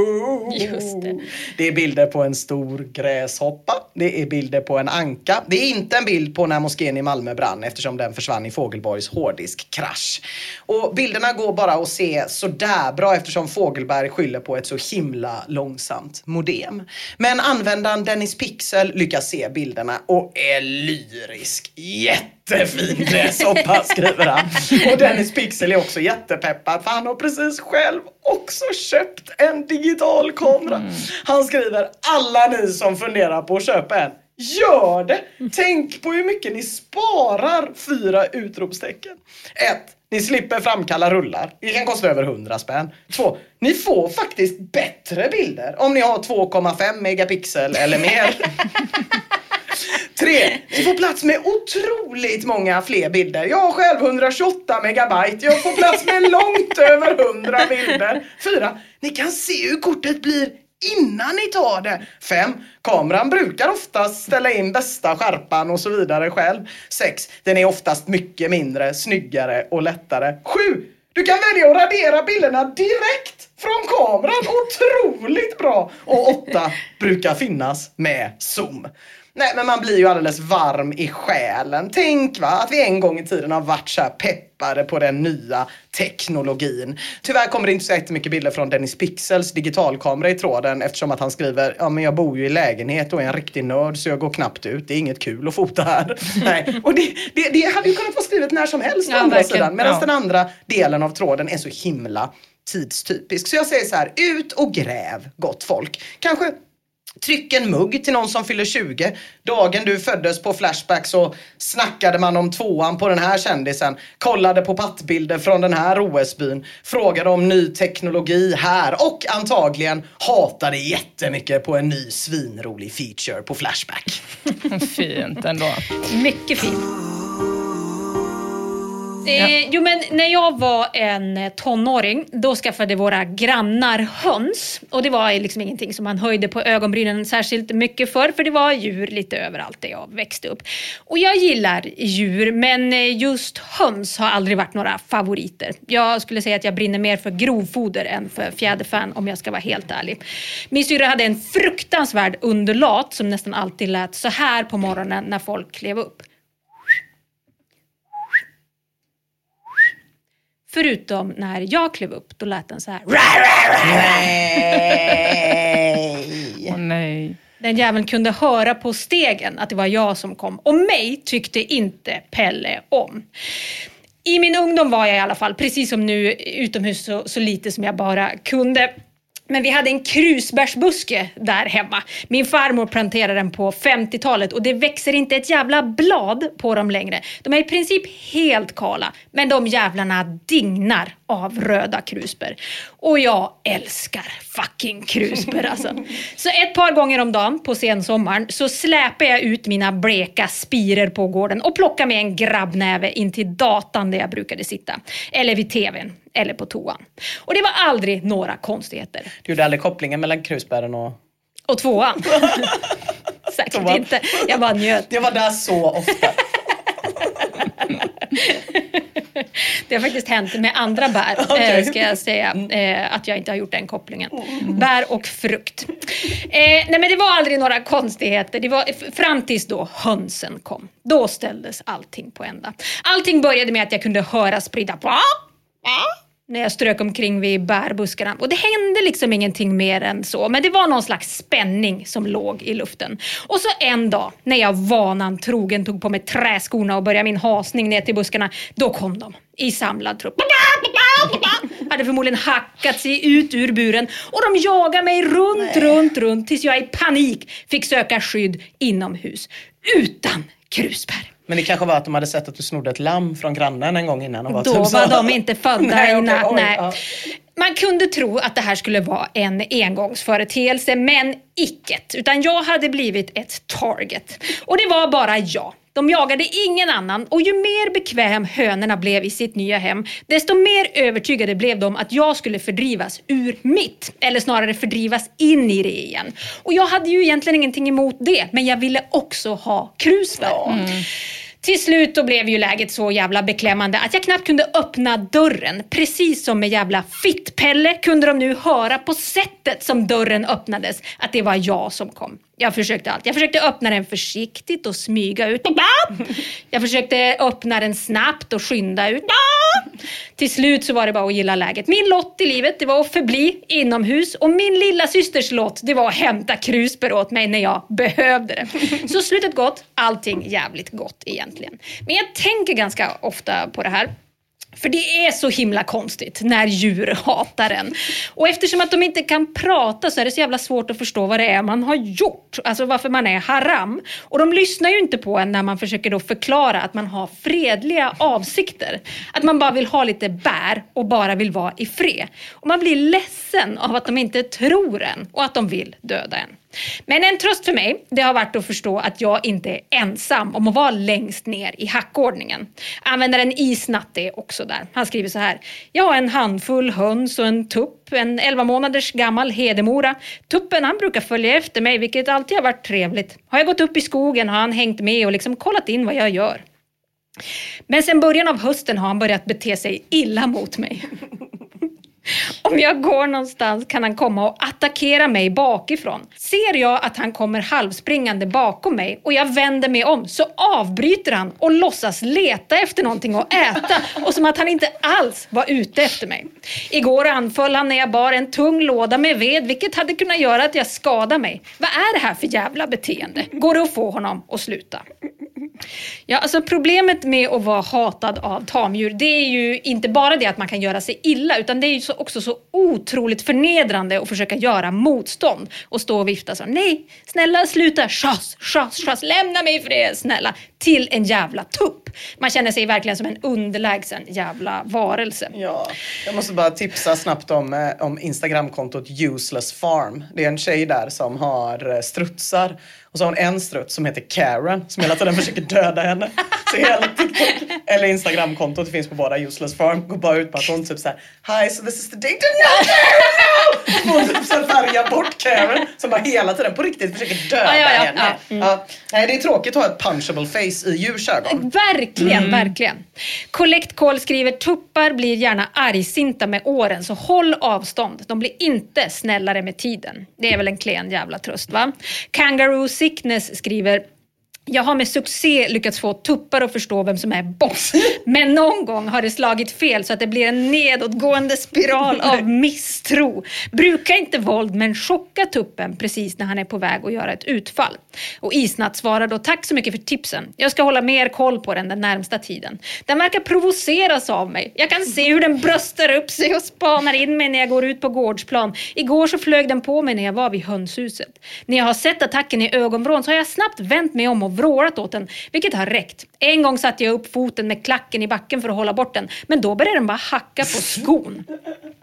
Just det. Det är bilder på en stor gräshoppa. Det är bilder på en anka. Det är inte en bild på när moskén i Malmö brann eftersom den försvann i Fågelborgs hårddiskkrasch. Och bilderna går bara att se så där bra eftersom Fågelberg skyller på ett så himla långsamt modem. Men användaren Dennis Pixel lyckas se bilderna och är lyrisk. Jättefin gräshoppa, skriver han. Och Dennis Pixel är också jättepeppad för han har precis själv också köpt en digital kamera. Han skriver: alla ni som funderar på att köpa en, gör det! Tänk på hur mycket ni sparar. 4 utropstecken. 1. Ni slipper framkalla rullar. Det kan kosta över 100 spänn. 2. Ni får faktiskt bättre bilder om ni har 2,5 megapixel eller mer. 3. Ni får plats med otroligt många fler bilder. Jag har själv 128 megabyte. Jag får plats med långt över 100 bilder. 4. Ni kan se hur kortet blir innan ni tar det. 5. Kameran brukar oftast ställa in bästa skärpan och så vidare själv. 6. Den är oftast mycket mindre, snyggare och lättare. 7. Du kan välja att radera bilderna direkt från kameran. Otroligt bra. Och 8. Brukar finnas med zoom. Nej, men man blir ju alldeles varm i själen. Tänk att vi en gång i tiden har varit så här peppade på den nya teknologin. Tyvärr kommer det inte så jättemycket bilder från Dennis Pixels digitalkamera i tråden eftersom att han skriver: ja men jag bor ju i lägenhet och är en riktig nörd så jag går knappt ut. Det är inget kul att fota här. Nej. Och det hade ju kunnat vara skrivet när som helst på andra sidan. Medan den andra delen av tråden är så himla tidstypisk. Så jag säger så här: ut och gräv, gott folk. Kanske tryck en mugg till någon som fyller 20. Dagen du föddes på Flashback så snackade man om tvåan på den här kändisen. Kollade på pattbilder från den här OS-byn. Frågade om ny teknologi här. Och antagligen hatade jättemycket på en ny svinrolig feature på Flashback. Fint ändå. Mycket fint. Jo, men när jag var en tonåring, då skaffade våra grannar höns. Och det var liksom ingenting som man höjde på ögonbrynen särskilt mycket för det var djur lite överallt där jag växte upp. Och jag gillar djur, men just höns har aldrig varit några favoriter. Jag skulle säga att jag brinner mer för grovfoder än för fjäderfän, om jag ska vara helt ärlig. Min syrra hade en fruktansvärd underlat som nästan alltid lät så här på morgonen när folk klev upp. Förutom när jag klev upp, då lät den så här. Nej. Nej. Den jäveln kunde höra på stegen att det var jag som kom. Och mig tyckte inte Pelle om. I min ungdom var jag i alla fall, precis som nu, utomhus så lite som jag bara kunde. Men vi hade en krusbärsbuske där hemma. Min farmor planterade den på 50-talet och det växer inte ett jävla blad på dem längre. De är i princip helt kala, men de jävlarna dignar av röda krusbär. Och jag älskar fucking krusbär alltså. Så ett par gånger om dagen på sensommaren så släpar jag ut mina bleka spirer på gården och plockar med en grabbnäve in till datan där jag brukade sitta. Eller vid tvn. Eller på toan. Och det var aldrig några konstigheter. Du gjorde aldrig kopplingen mellan krusbären och tvåan. säkert inte. Jag bara njöt. Jag var där så ofta. Det har faktiskt hänt med andra bär, ska jag säga, att jag inte har gjort den kopplingen. Bär och frukt. Nej, men det var aldrig några konstigheter. Det var fram tills då hönsen kom. Då ställdes allting på ända. Allting började med att jag kunde höra sprida när jag strök omkring vid bärbuskarna. Och det hände liksom ingenting mer än så. Men det var någon slags spänning som låg i luften. Och så en dag, när jag vanan trogen tog på mig träskorna och började min hasning ner till buskarna, då kom de i samlad trupp. Hade förmodligen hackat sig ut ur buren. Och de jagade mig runt tills jag i panik fick söka skydd inomhus. Utan krusbär. Men det kanske var att de hade sett att du snodde ett lamm från grannen en gång innan. Och var då typ var de inte födda i natt. Ja. Man kunde tro att det här skulle vara en engångsföreteelse, men icket. Utan jag hade blivit ett target. Och det var bara jag. De jagade ingen annan, och ju mer bekväm hönorna blev i sitt nya hem, desto mer övertygade blev de att jag skulle fördrivas ur mitt, eller snarare fördrivas in i det igen. Och jag hade ju egentligen ingenting emot det, men jag ville också ha krusbär. Till slut då blev ju läget så jävla beklämmande att jag knappt kunde öppna dörren. Precis som med jävla fittpelle kunde de nu höra på sättet som dörren öppnades att det var jag som kom. Jag försökte allt. Jag försökte öppna den försiktigt och smyga ut. Jag försökte öppna den snabbt och skynda ut. Till slut så var det bara att gilla läget. Min lott i livet, det var att förbli inomhus. Och min lilla systers lott, det var att hämta krusbär åt mig när jag behövde det. Så slutet gott, allting jävligt gott egentligen. Men jag tänker ganska ofta på det här. För det är så himla konstigt när djur hatar en. Och eftersom att de inte kan prata så är det så jävla svårt att förstå vad det är man har gjort. Alltså varför man är haram. Och de lyssnar ju inte på en när man försöker då förklara att man har fredliga avsikter. Att man bara vill ha lite bär och bara vill vara i fred. Och man blir ledsen av att de inte tror en och att de vill döda en. Men en tröst för mig, det har varit att förstå att jag inte är ensam om att vara längst ner i hackordningen. Användaren Isnatt är också där. Han skriver så här: jag har en handfull höns och en tupp, en 11 månaders gammal hedemora. Tuppen, han brukar följa efter mig, vilket alltid har varit trevligt. Har jag gått upp i skogen har han hängt med och liksom kollat in vad jag gör. Men sen början av hösten har han börjat bete sig illa mot mig. Om jag går någonstans kan han komma och attackera mig bakifrån. Ser jag att han kommer halvspringande bakom mig och jag vänder mig om, så avbryter han och låtsas leta efter någonting att äta, och som att han inte alls var ute efter mig. Igår anföll han när jag bar en tung låda med ved, vilket hade kunnat göra att jag skadade mig. Vad är det här för jävla beteende? Går det att få honom att sluta? Ja, alltså problemet med att vara hatad av tamdjur, det är ju inte bara det att man kan göra sig illa, utan det är ju också så otroligt förnedrande att försöka göra motstånd och stå och vifta så: nej, snälla sluta, schas, lämna mig för det, snälla, till en jävla tupp. Man känner sig verkligen som en underlägsen jävla varelse. Ja, jag måste bara tipsa snabbt om Instagramkontot Useless Farm. Det är en tjej där som har strutsar. Och så har hon en struts som heter Karen, som hela tiden försöker döda henne. Så hela TikTok eller Instagramkontot, det finns på båda, Useless Farm, går bara ut på att hon typ såhär: hi, so this is the day to no! Hon typ så färgar bort Karen, som bara hela tiden på riktigt försöker döda henne. Ja. Nej, det är tråkigt att ha ett punchable face i djursögon. Verkligen. Collect Call skriver: tuppar blir gärna argsinta med åren, så håll avstånd. De blir inte snällare med tiden. Det är väl en klen jävla tröst, va? Kangaroo Sickness skriver: jag har med succé lyckats få tuppar att förstå vem som är boss. Men någon gång har det slagit fel så att det blir en nedåtgående spiral av misstro. Brukar inte våld, men chocka tuppen precis när han är på väg att göra ett utfall. Och Isnatt svarar då: tack så mycket för tipsen. Jag ska hålla mer koll på den närmsta tiden. Den verkar provoceras av mig. Jag kan se hur den bröstar upp sig och spanar in mig när jag går ut på gårdsplan. Igår så flög den på mig när jag var vid hönshuset. När jag har sett attacken i ögonvrån så har jag snabbt vänt mig om och vrålat åt den, vilket har räckt. En gång satte jag upp foten med klacken i backen för att hålla bort den, men då började den bara hacka på skon.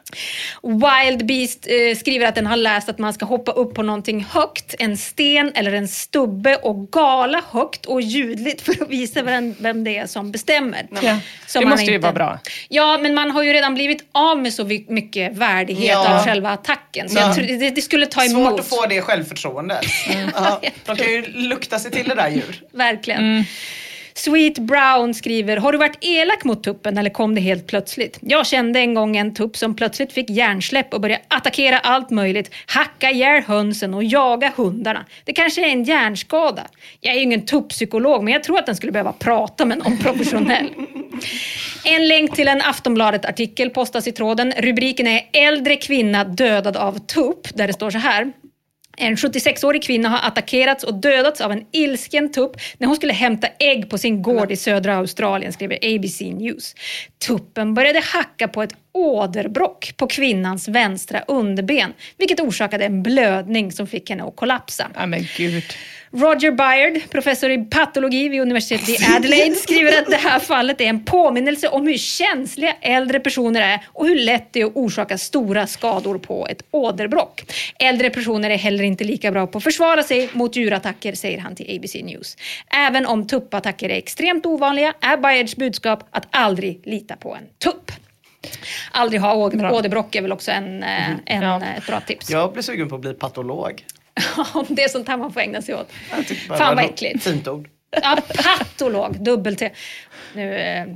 Wild Beast skriver att den har läst att man ska hoppa upp på någonting högt, en sten eller en stubbe och gala högt och ljudligt för att visa vem det är som bestämmer. Ja. Det måste ju vara bra. Ja, men man har ju redan blivit av med så mycket värdighet av själva attacken. Så jag tror, det skulle ta emot. Svårt att få det självförtroendet. De kan ju lukta sig till det där djur. Verkligen. Sweet Brown skriver, har du varit elak mot tuppen eller kom det helt plötsligt? Jag kände en gång en tupp som plötsligt fick hjärnsläpp och började attackera allt möjligt. Hacka ihjäl hönsen och jaga hundarna. Det kanske är en hjärnskada. Jag är ju ingen tupppsykolog, men jag tror att den skulle behöva prata med någon professionell. En länk till en Aftonbladet-artikel postas i tråden. Rubriken är äldre kvinna dödad av tupp, där det står så här. En 76-årig kvinna har attackerats och dödats av en ilsken tupp när hon skulle hämta ägg på sin gård i södra Australien, skriver ABC News. Tuppen började hacka på ett åderbråck på kvinnans vänstra underben, vilket orsakade en blödning som fick henne att kollapsa. Ja, men gud. Roger Byard, professor i patologi vid universitetet i Adelaide, skriver att det här fallet är en påminnelse om hur känsliga äldre personer är och hur lätt det är att orsaka stora skador på ett åderbråck. Äldre personer är heller inte lika bra på att försvara sig mot djurattacker, säger han till ABC News. Även om tuppattacker är extremt ovanliga är Byards budskap att aldrig lita på en tupp. Aldrig ha åderbråck är väl också ett bra tips. Jag blir sugen på att bli patolog. Det är sånt här man får ägna sig åt. Fan vad äckligt. Fint ord. Ja, patolog, dubbel-T. Nu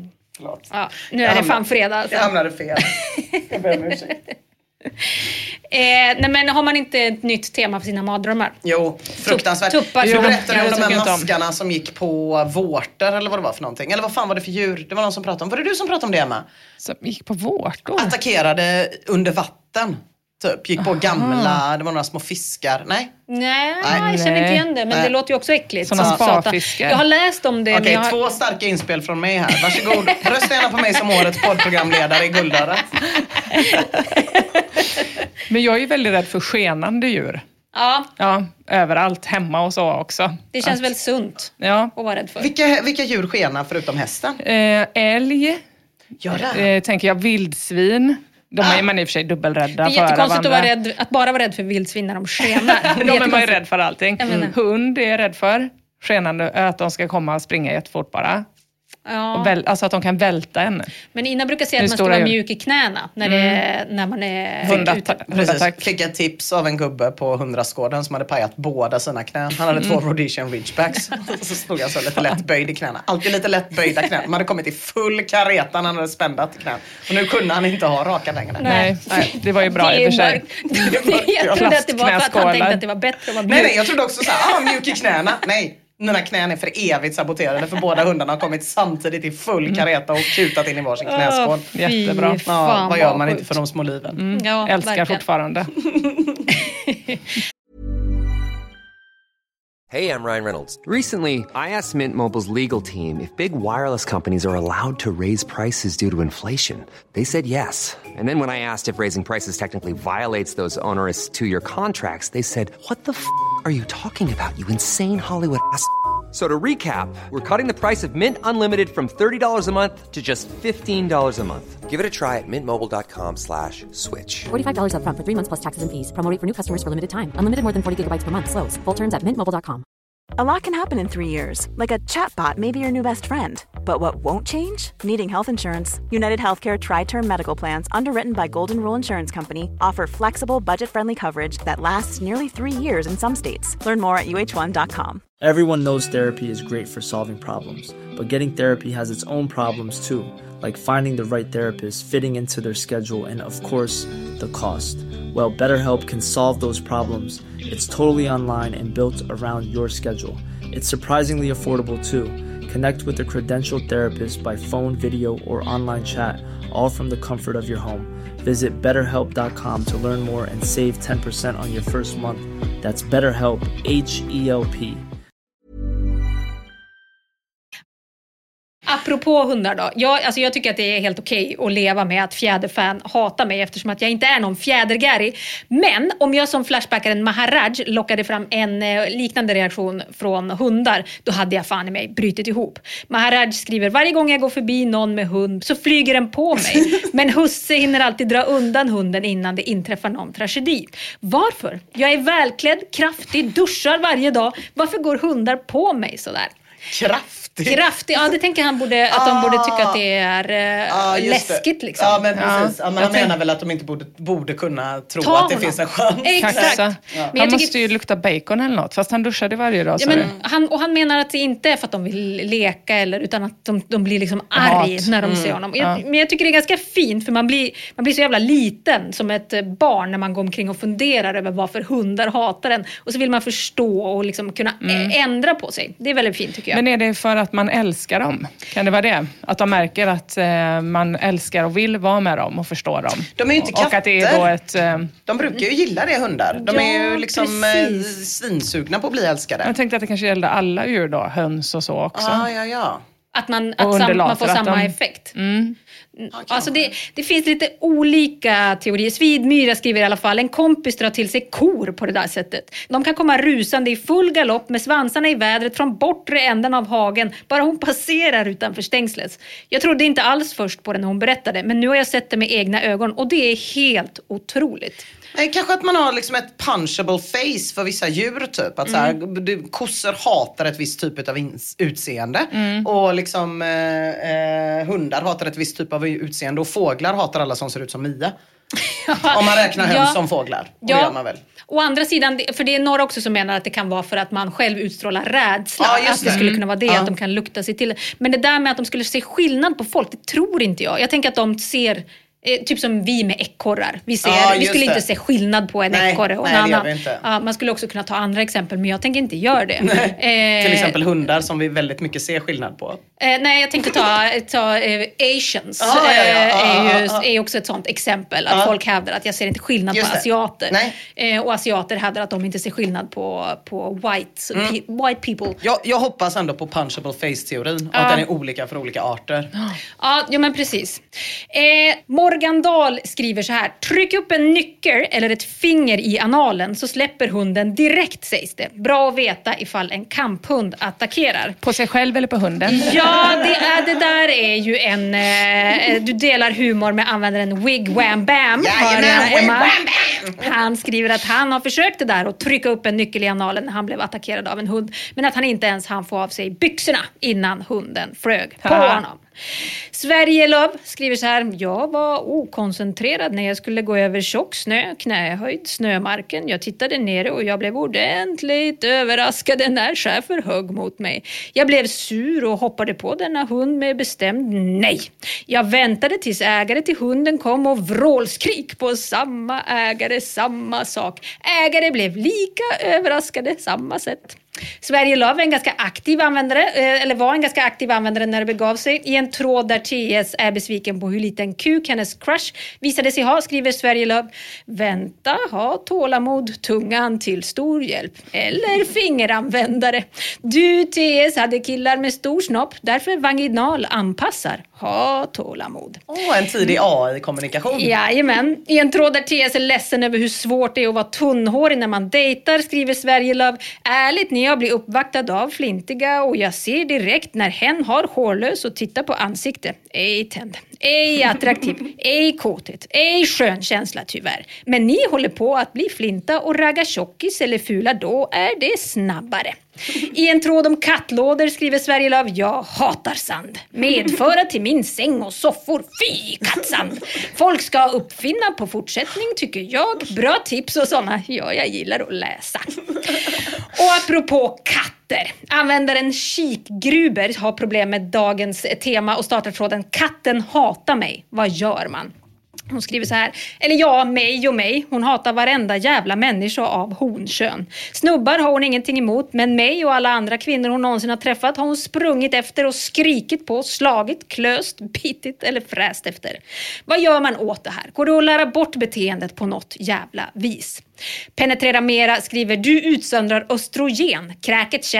är det fan fredag. Alltså. Jag hamnade fel. Jag ber om ursäkt. Nej, men har man inte ett nytt tema för sina mardrömmar? Jo, fruktansvärt. Tuppar. Du berättade om de här maskarna som gick på vårtor eller vad det var för någonting. Eller vad fan var det för djur? Det var någon som pratade om. Var det du som pratade om det, Emma? Som gick på vårtor? Attackerade under vatten. Typ, gick på gamla, det var några små fiskar. Nej, jag känner inte igen det. Men det låter ju också äckligt. Såna sparfiskar. Jag har läst om det. Okej, 2 starka inspel från mig här. Varsågod, rösta gärna på mig som årets poddprogramledare i Guldörat. Men jag är ju väldigt rädd för skenande djur. Ja, överallt, hemma och så också. Det känns väl sunt att vara rädd för. Vilka djur skenar förutom hästen? Älg. Tänker jag vildsvin. De är man i och för sig dubbelrädda för. Det är jättekonstigt att bara vara rädd för vildsvin när de skenar. De är man ju rädd för allting. Hund är jag rädd för. Skenande, att de ska komma och springa jättefort bara. Ja. Alltså att de kan välta en. Men Ina brukar säga att man ska vara mjuk i knäna när man är hundattack. Fick ett tips av en gubbe på hundrastgården som hade pajat båda sina knän. Han hade 2 Rhodesian Ridgebacks. Så stod jag så lite lätt böjd i knäna. Alltid lite lätt böjda knän. Man hade kommit i full kareta när han hade spändat knän. Och nu kunde han inte ha raka längre. Nej, det var ju bra i och för sig. Jag trodde att det var för att han tänkte att det var bättre att vara mjuk. Nej, jag trodde också såhär, mjuk i knäna. Nej. Mina knän är för evigt saboterade för båda hundarna har kommit samtidigt i full kareta och kutat in i varsin knäskål. Jättebra. Vad gör man inte för de små liven? Älskar verkligen. Fortfarande. Hey, I'm Ryan Reynolds. Recently, I asked Mint Mobile's legal team if big wireless companies are allowed to raise prices due to inflation. They said yes. And then when I asked if raising prices technically violates those onerous 2-year contracts, they said, "What the f*** are you talking about, you insane Hollywood ass?" So to recap, we're cutting the price of Mint Unlimited from $30 a month to just $15 a month. Give it a try at mintmobile.com/switch. $45 up front for 3 months plus taxes and fees. Promo rate for new customers for limited time. Unlimited more than 40 gigabytes per month. Slows full terms at mintmobile.com. A lot can happen in 3 years, like a chatbot may be your new best friend. But what won't change? Needing health insurance. United Healthcare Tri-Term Medical Plans, underwritten by Golden Rule Insurance Company, offer flexible, budget-friendly coverage that lasts nearly 3 years in some states. Learn more at uh1.com. Everyone knows therapy is great for solving problems, but getting therapy has its own problems too, like finding the right therapist, fitting into their schedule, and of course, the cost. Well, BetterHelp can solve those problems. It's totally online and built around your schedule. It's surprisingly affordable too. Connect with a credentialed therapist by phone, video, or online chat, all from the comfort of your home. Visit BetterHelp.com to learn more and save 10% on your first month. That's BetterHelp, H-E-L-P. Apropå hundar då. Jag tycker att det är helt okej att leva med att fjäderfan hatar mig eftersom att jag inte är någon fjädergäri. Men om jag som flashbackaren Maharaj lockade fram en liknande reaktion från hundar, då hade jag fan i mig brytit ihop. Maharaj skriver: varje gång jag går förbi någon med hund så flyger den på mig. Men husse hinner alltid dra undan hunden innan det inträffar någon tragedi. Varför? Jag är välklädd, kraftig, duschar varje dag. Varför går hundar på mig sådär? Kraftig, ja det tänker han att de borde tycka att det är läskigt liksom. Ja men precis, men han menar väl att de inte borde kunna tro att det finns en chans. Exakt. Men han måste ju lukta bacon eller något, fast han duschade varje dag. Ja, men han menar att det inte är för att de vill leka utan att de blir liksom arg när de ser honom. Men jag tycker det är ganska fint, för man blir så jävla liten som ett barn när man går omkring och funderar över varför hundar hatar en. Och så vill man förstå och liksom kunna ändra på sig. Det är väldigt fint tycker jag. Men är det för att man älskar dem? Kan det vara det? Att de märker att man älskar och vill vara med dem och förstå dem? De är ju inte katter. Och att det är då de brukar ju gilla det, hundar. De är ju liksom svinsugna på att bli älskade. Jag tänkte att det kanske gällde alla djur då. Höns och så också. Ja. Att man får samma effekt. Alltså det finns lite olika teorier. Svidmyra skriver i alla fall: en kompis drar till sig kor på det där sättet. De kan komma rusande i full galopp med svansarna i vädret från bortre änden av hagen. Bara hon passerar utanför stängslet. Jag trodde inte alls först på det när hon berättade, men nu har jag sett det med egna ögon och det är helt otroligt. Kanske att man har liksom ett punchable face för vissa djur typ. Att så här, kossor hatar ett visst typ av utseende. Och liksom hundar hatar ett visst typ av utseende. Och fåglar hatar alla som ser ut som Mia. Om man räknar höns som fåglar. Och det gör man väl. Å andra sidan, för det är några också som menar att det kan vara för att man själv utstrålar rädsla. Att det skulle kunna vara det, att de kan lukta sig till. Men det där med att de skulle se skillnad på folk, det tror inte jag. Jag tänker att de ser... typ som vi med ekorrar. Vi skulle inte se skillnad på en ekorre och en annan. Man skulle också kunna ta andra exempel, men jag tänker inte göra det. Till exempel hundar som vi väldigt mycket ser skillnad på. Nej, jag tänkte ta Asians. Är också ett sånt exempel. Att folk hävdar att jag ser inte skillnad på asiater. Och asiater hävdar att de inte ser skillnad på white people. Jag hoppas ändå på punchable face-teorin. Att den är olika för olika arter. Ja, men precis. Morgan Dahl skriver så här: tryck upp en nyckel eller ett finger i analen så släpper hunden direkt, sägs det. Bra att veta ifall en kamphund attackerar. På sig själv eller på hunden? Ja, det där är ju du delar humor med användaren Wigwam Bam. Han skriver att han har försökt det där och trycka upp en nyckel i analen när han blev attackerad av en hund. Men att han inte ens hann få av sig byxorna innan hunden flög på honom. Sverige Love skriver så här: jag var okoncentrerad när jag skulle gå över tjock snö, knähöjd, snömarken. Jag tittade ner och jag blev ordentligt överraskad när schäfer högg mot mig. Jag blev sur och hoppade på denna hund med bestämd nej. Jag väntade tills ägare till hunden kom och vrålskrik på samma ägare, samma sak. Ägare blev lika överraskade, samma sätt. Sverige Love är en ganska aktiv användare, eller var en ganska aktiv användare när det begav sig. I en tråd där TS är besviken på hur liten kuk hennes crush visade sig ha, skriver Sverige Love: vänta, ha tålamod, tungan till stor hjälp. Eller fingeranvändare. Du TS hade killar med stor snopp, därför vaginal anpassar. Ha tålamod. En tidig AI-kommunikation. Jajamän. I en tråd där TS är ledsen över hur svårt det är att vara tunnhårig när man dejtar, skriver Sverige Love: ärligt, när jag blir uppvaktad av flintiga och jag ser direkt när hen har hårlös och tittar på ansikte. Ej tänd, ej attraktiv, ej kåthet, ej skön känsla tyvärr. Men ni håller på att bli flinta och ragga tjockis eller fula, då är det snabbare. I en tråd om kattlådor skriver Sverige Love: jag hatar sand. Medföra till min säng och soffor. Fy kattsand. Folk ska uppfinna på fortsättning, tycker jag. Bra tips och sådana. Ja, jag gillar att läsa. Och apropå katter. Användaren Kikgruber har problem med dagens tema och startar tråden: katten hatar mig. Vad gör man? Hon skriver så här: eller ja, mig och mig. Hon hatar varenda jävla människa av honkön. Snubbar har hon ingenting emot, men mig och alla andra kvinnor hon någonsin har träffat har hon sprungit efter och skrikit på, slagit, klöst, bitit eller fräst efter. Vad gör man åt det här? Går det att lära bort beteendet på något jävla vis? Penetrera mera skriver: du utsöndrar östrogen. Kräket känner det.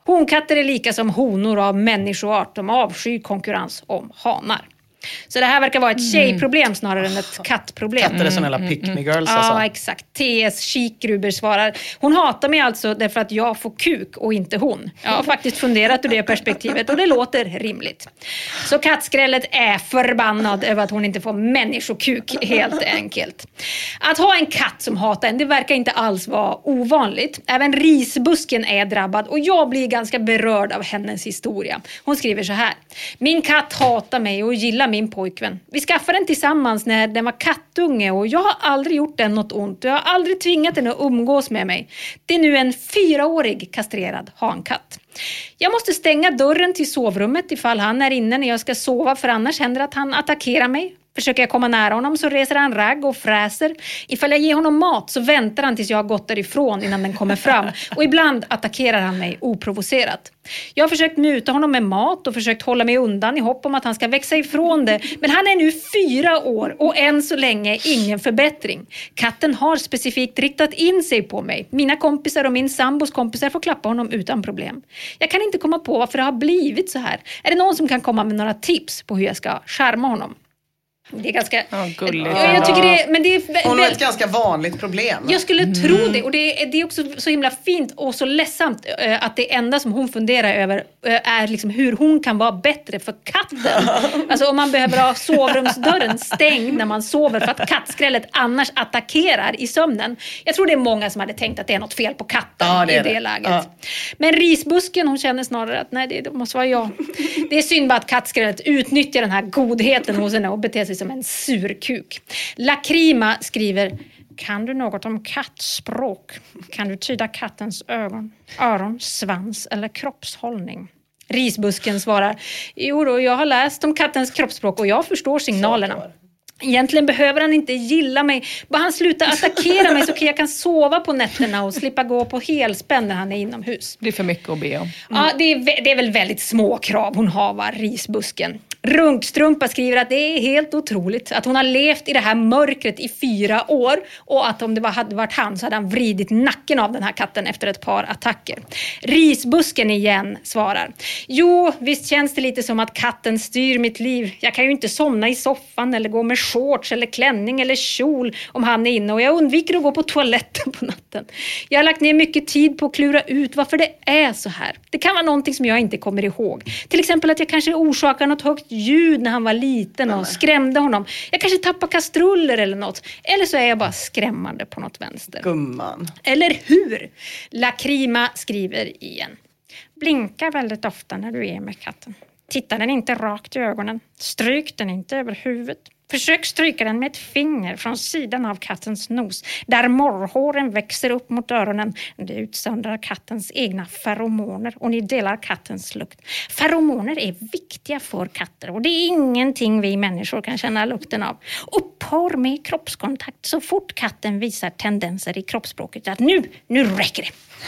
Honkatter är lika som honor av människoart. De avskyr konkurrens om hanar. Så det här verkar vara ett tjejproblem snarare än ett kattproblem. Katter är sådana pick me girls alltså. Ja, exakt. T.S. Kikgruber svarar: hon hatar mig alltså därför att jag får kuk och inte hon. Jag har faktiskt funderat ur det perspektivet och det låter rimligt. Så kattskrället är förbannad över att hon inte får människokuk, helt enkelt. Att ha en katt som hatar en, det verkar inte alls vara ovanligt. Även risbusken är drabbad och jag blir ganska berörd av hennes historia. Hon skriver så här: min katt hatar mig och gillar min pojkvän. Vi skaffade den tillsammans när den var kattunge och jag har aldrig gjort den något ont. Jag har aldrig tvingat den att umgås med mig. Det är nu en 4-årig kastrerad hankatt. Jag måste stänga dörren till sovrummet ifall han är inne när jag ska sova, för annars händer att han attackerar mig. Försöker jag komma nära honom så reser han ragg och fräser. Ifall jag ger honom mat så väntar han tills jag har gått därifrån innan den kommer fram. Och ibland attackerar han mig oprovocerat. Jag har försökt muta honom med mat och försökt hålla mig undan i hopp om att han ska växa ifrån det. Men han är nu 4 år och än så länge ingen förbättring. Katten har specifikt riktat in sig på mig. Mina kompisar och min sambos kompisar får klappa honom utan problem. Jag kan inte komma på varför det har blivit så här. Är det någon som kan komma med några tips på hur jag ska charma honom? Det är ganska gulligt. Jag tycker det, men det är hon har ett ganska vanligt problem. Jag skulle tro det, och det är också så himla fint och så ledsamt att det enda som hon funderar över är liksom hur hon kan vara bättre för katten. Alltså om man behöver ha sovrumsdörren stängd när man sover för att kattskrället annars attackerar i sömnen. Jag tror det är många som hade tänkt att det är något fel på katten i det läget. Ja. Men risbusken, hon känner snarare att nej, det måste vara jag. Det är synd bara att kattskrället utnyttjar den här godheten hos henne och beter sig som en surkuk. Lakrima skriver: kan du något om kattspråk? Kan du tyda kattens ögon, öron, svans eller kroppshållning? Risbusken svarar: jo då, jag har läst om kattens kroppsspråk och jag förstår signalerna. Egentligen behöver han inte gilla mig. Bara han slutar attackera mig så jag kan sova på nätterna och slippa gå på helspänn när han är inomhus. Det är för mycket att be om. Ja, det är väl väldigt små krav hon har, va, risbusken. Runkstrumpa skriver att det är helt otroligt att hon har levt i det här mörkret i 4 år och att om det hade varit han så hade han vridit nacken av den här katten efter ett par attacker. Risbusken igen svarar: jo, visst känns det lite som att katten styr mitt liv. Jag kan ju inte somna i soffan eller gå med shorts eller klänning eller kjol om han är inne, och jag undviker att gå på toaletten på natten. Jag har lagt ner mycket tid på att klura ut varför det är så här. Det kan vara någonting som jag inte kommer ihåg. Till exempel att jag kanske orsakar något högt ljud när han var liten och skrämde honom. Jag kanske tappar kastruller eller något. Eller så är jag bara skrämmande på något vänster. Gumman. Eller hur? Lakrima skriver igen: blinka väldigt ofta när du är med katten. Titta den inte rakt i ögonen. Stryk den inte över huvudet. Försök stryka den med ett finger från sidan av kattens nos. Där morrhåren växer upp mot öronen. Det utsöndrar kattens egna feromoner och ni delar kattens lukt. Feromoner är viktiga för katter och det är ingenting vi människor kan känna lukten av. Upphör med kroppskontakt så fort katten visar tendenser i kroppsspråket att nu räcker det.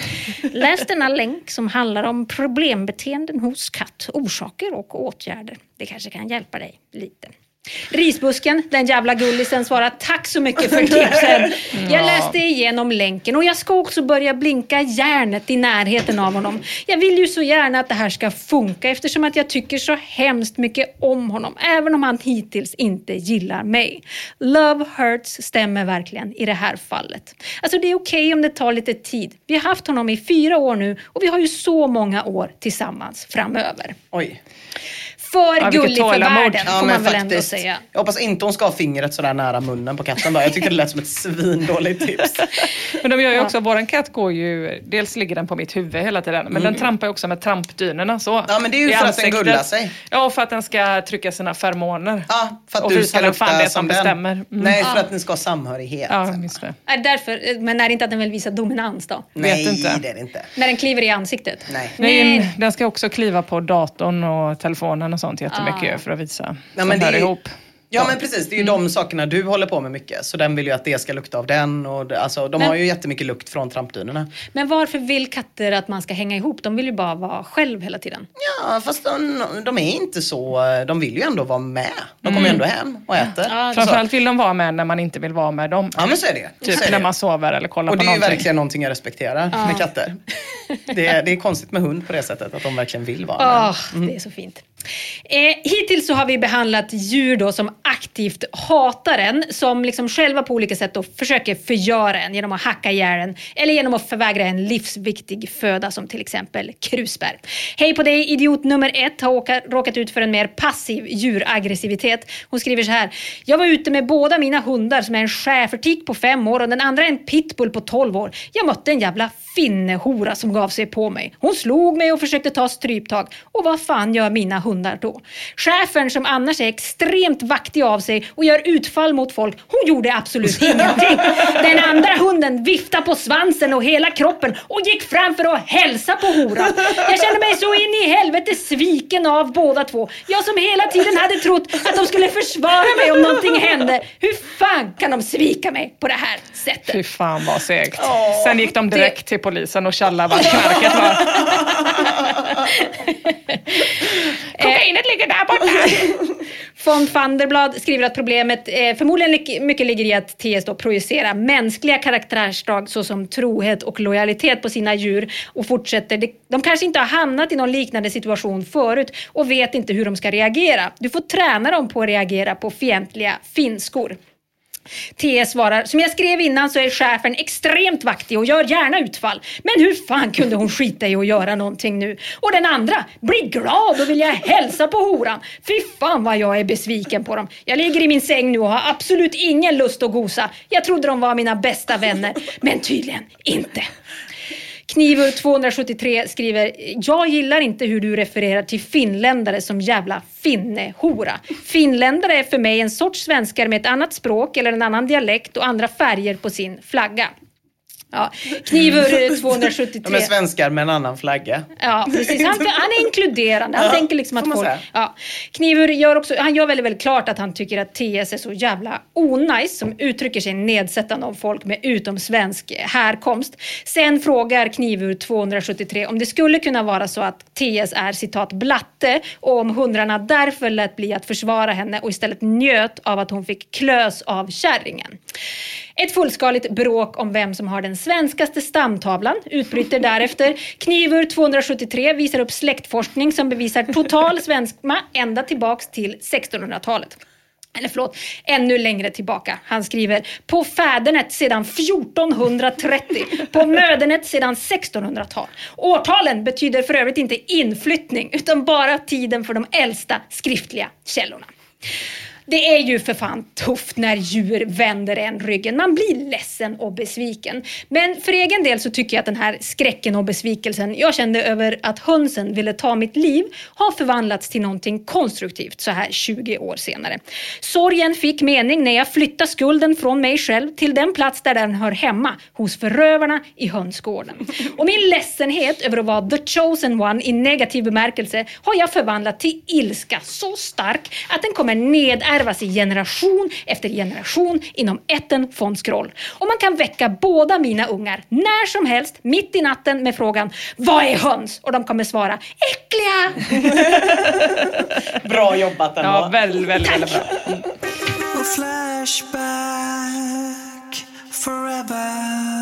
Läs denna länk som handlar om problembeteenden hos katt, orsaker och åtgärder. Det kanske kan hjälpa dig lite. Risbusken, den jävla gullisen, svarar: tack så mycket för tipsen. Jag läste igenom länken och jag ska också börja blinka järnet i närheten av honom. Jag vill ju så gärna att det här ska funka eftersom att jag tycker så hemskt mycket om honom, även om han hittills inte gillar mig. Love hurts stämmer verkligen i det här fallet. Alltså det är okej om det tar lite tid. Vi har haft honom i 4 år nu och vi har ju så många år tillsammans framöver. Oj. För gullig för världen, får man väl ändå säga. Jag hoppas inte hon ska ha fingret sådär nära munnen på katten då. Jag tyckte det lät som ett svindåligt tips. Men de gör ju också, våran katt går ju, dels ligger den på mitt huvud hela tiden, men den trampar ju också med trampdynorna så. Ja, men det är ju för att den gullar sig. Ja, för att den ska trycka sina feromoner. Ja, för att du ska lukta som den. Bestämmer. Nej, för att den ska ha samhörighet. Ja, just det. Därför, men är det inte att den vill visa dominans då? Nej, vet inte. Det är det inte. När den kliver i ansiktet? Nej. Den ska också kliva på datorn och telefonen och sånt jättemycket för att visa men det ihop. Ja, men precis. Det är ju de sakerna du håller på med mycket. Så den vill ju att det ska lukta av den. Och alltså, de har ju jättemycket lukt från trampdynorna. Men varför vill katter att man ska hänga ihop? De vill ju bara vara själv hela tiden. Ja, fast de är inte så... De vill ju ändå vara med. De kommer ju ändå hem och äter. Ja, framförallt vill de vara med när man inte vill vara med dem. Ja, men så är det. Typ när man sover eller kollar på någonting. Och det är ju verkligen någonting jag respekterar med katter. Det är konstigt med hund på det sättet. Att de verkligen vill vara med. Det är så fint. Hittills så har vi behandlat djur då som aktivt hatar en, som liksom själva på olika sätt då försöker förgöra en genom att hacka ihjäl en eller genom att förvägra en livsviktig föda som till exempel krusbär. Hej på dig, idiot nummer 1 har råkat ut för en mer passiv djuraggressivitet. Hon skriver så här: jag var ute med båda mina hundar som är en schäfertik på 5 år och den andra en pitbull på 12 år. Jag mötte en jävla finnehora som gav sig på mig. Hon slog mig och försökte ta stryptag. Och vad fan gör mina hundar då? Schäfern som annars är extremt vaktig av sig och gör utfall mot folk, hon gjorde absolut ingenting. Den andra hunden viftade på svansen och hela kroppen och gick fram för att hälsa på horan. Jag kände mig så in i helvete sviken av båda två. Jag som hela tiden hade trott att de skulle försvara mig om någonting hände. Hur fan kan de svika mig på det här sättet? Fy fan vad segt. Sen gick de direkt till polisen och tjallade vad knarket var. Kokainet ligger där borta. Von Vanderblad skriver att problemet förmodligen mycket ligger i att TS då projicerar mänskliga karaktärsdrag såsom trohet och lojalitet på sina djur och fortsätter. De kanske inte har hamnat i någon liknande situation förut och vet inte hur de ska reagera. Du får träna dem på att reagera på fientliga finskor. TS svarar: som jag skrev innan så är schäfern extremt vaktig och gör gärna utfall. Men hur fan kunde hon skita i att göra någonting nu? Och den andra blir glad och vill jag hälsa på horan. Fy fan vad jag är besviken på dem. Jag ligger i min säng nu och har absolut ingen lust att gosa. Jag trodde de var mina bästa vänner, men tydligen inte. Knivur 273 skriver: jag gillar inte hur du refererar till finländare som jävla finnehora. Finländare är för mig en sorts svenskar med ett annat språk eller en annan dialekt och andra färger på sin flagga. Ja, Knivur 273. De är svenskar med en annan flagga. Ja, precis. Han är inkluderande. Han tänker liksom att folk... Ja. Knivur gör väldigt, väldigt klart att han tycker att TS är så jävla onajs som uttrycker sig nedsättande om folk med utomsvensk härkomst. Sen frågar Knivur 273 om det skulle kunna vara så att TS är citat blatte och om hundrarna därför lät bli att försvara henne och istället njöt av att hon fick klös av kärringen. Ett fullskaligt bråk om vem som har den svenskaste stamtavlan utbryter därefter. Knivur 273 visar upp släktforskning som bevisar total svenskma ända tillbaks till 1600-talet. Eller förlåt, ännu längre tillbaka. Han skriver: på fädernet sedan 1430, på mödernet sedan 1600-tal. Årtalen betyder för övrigt inte inflyttning utan bara tiden för de äldsta skriftliga källorna. Det är ju för fan tufft när djur vänder en ryggen. Man blir ledsen och besviken. Men för egen del så tycker jag att den här skräcken och besvikelsen jag kände över att hönsen ville ta mitt liv har förvandlats till någonting konstruktivt så här 20 år senare. Sorgen fick mening när jag flyttade skulden från mig själv till den plats där den hör hemma, hos förövarna i hönsgården. Och min ledsenhet över att vara the chosen one i negativ bemärkelse har jag förvandlat till ilska så stark att den kommer nedärvas i generation efter generation inom ätten von Skroll. Och man kan väcka båda mina ungar när som helst mitt i natten med frågan: vad är höns? Och de kommer svara: äckliga! Bra jobbat ändå. Ja, väldigt bra. Flashback forever.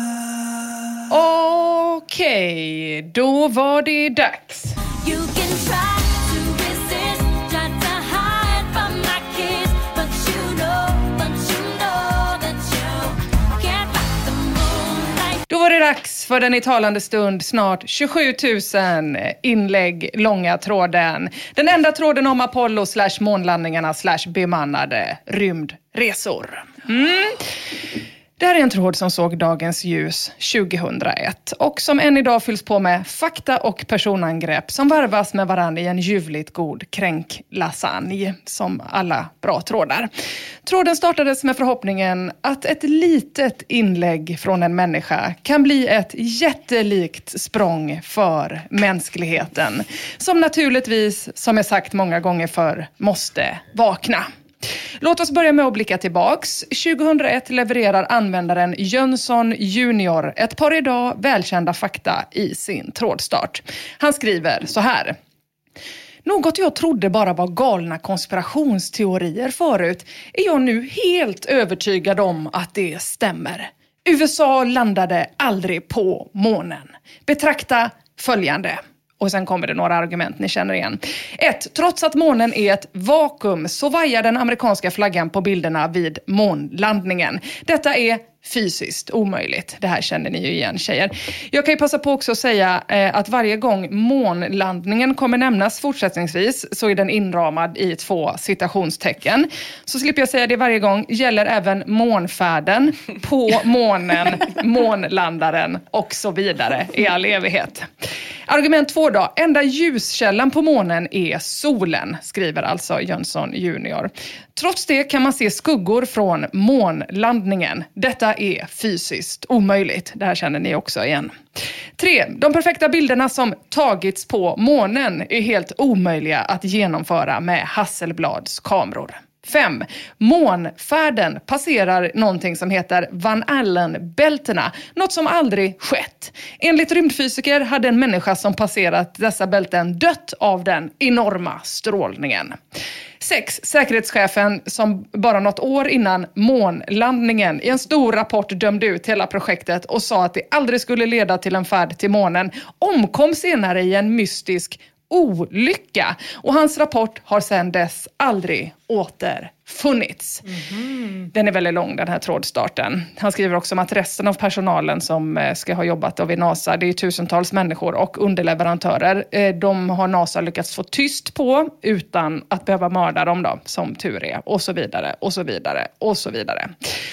Okej, då var det dags. You can try to resist, try to hide from my kiss, but you know that you can't fight the moonlight. Då var det dags för den i talande stund snart 27 000 inlägg långa tråden. Den enda tråden om Apollo / månlandningarna / bemannade rymdresor. Det här är en tråd som såg dagens ljus 2001 och som än idag fylls på med fakta och personangrepp som varvas med varann i en ljuvligt god kränklasagne, som alla bra trådar. Tråden startades med förhoppningen att ett litet inlägg från en människa kan bli ett jättelikt språng för mänskligheten, som naturligtvis, som jag sagt många gånger förr, måste vakna. Låt oss börja med att blicka tillbaks. 2001 levererar användaren Jönsson Junior ett par idag välkända fakta i sin trådstart. Han skriver så här. Något jag trodde bara var galna konspirationsteorier förut är jag nu helt övertygad om att det stämmer. USA landade aldrig på månen. Betrakta följande. Och sen kommer det några argument ni känner igen. 1. Trots att månen är ett vakuum så vajar den amerikanska flaggan på bilderna vid månlandningen. Detta är fysiskt omöjligt. Det här känner ni ju igen, tjejer. Jag kan ju passa på också att säga att varje gång månlandningen kommer nämnas fortsättningsvis så är den inramad i 2 citationstecken. Så slipper jag säga det varje gång. Gäller även månfärden, på månen, månlandaren och så vidare i all evighet. Argument 2 då. Enda ljuskällan på månen är solen, skriver alltså Jönsson Junior. Trots det kan man se skuggor från månlandningen. Detta är fysiskt omöjligt. Det här känner ni också igen. 3. De perfekta bilderna som tagits på månen är helt omöjliga att genomföra med Hasselblads kameror. 5. Månfärden passerar någonting som heter Van Allen-bältena. Något som aldrig skett. Enligt rymdfysiker hade en människa som passerat dessa bälten dött av den enorma strålningen. 6. Säkerhetschefen som bara något år innan månlandningen i en stor rapport dömde ut hela projektet och sa att det aldrig skulle leda till en färd till månen omkom senare i en mystisk olycka. Och hans rapport har sedan dess aldrig återfunnits. Den är väldigt lång, den här trådstarten. Han skriver också om att resten av personalen som ska ha jobbat vid NASA, det är tusentals människor och underleverantörer, de har NASA lyckats få tyst på utan att behöva mörda dem då, som tur är. Och så vidare, och så vidare, och så vidare.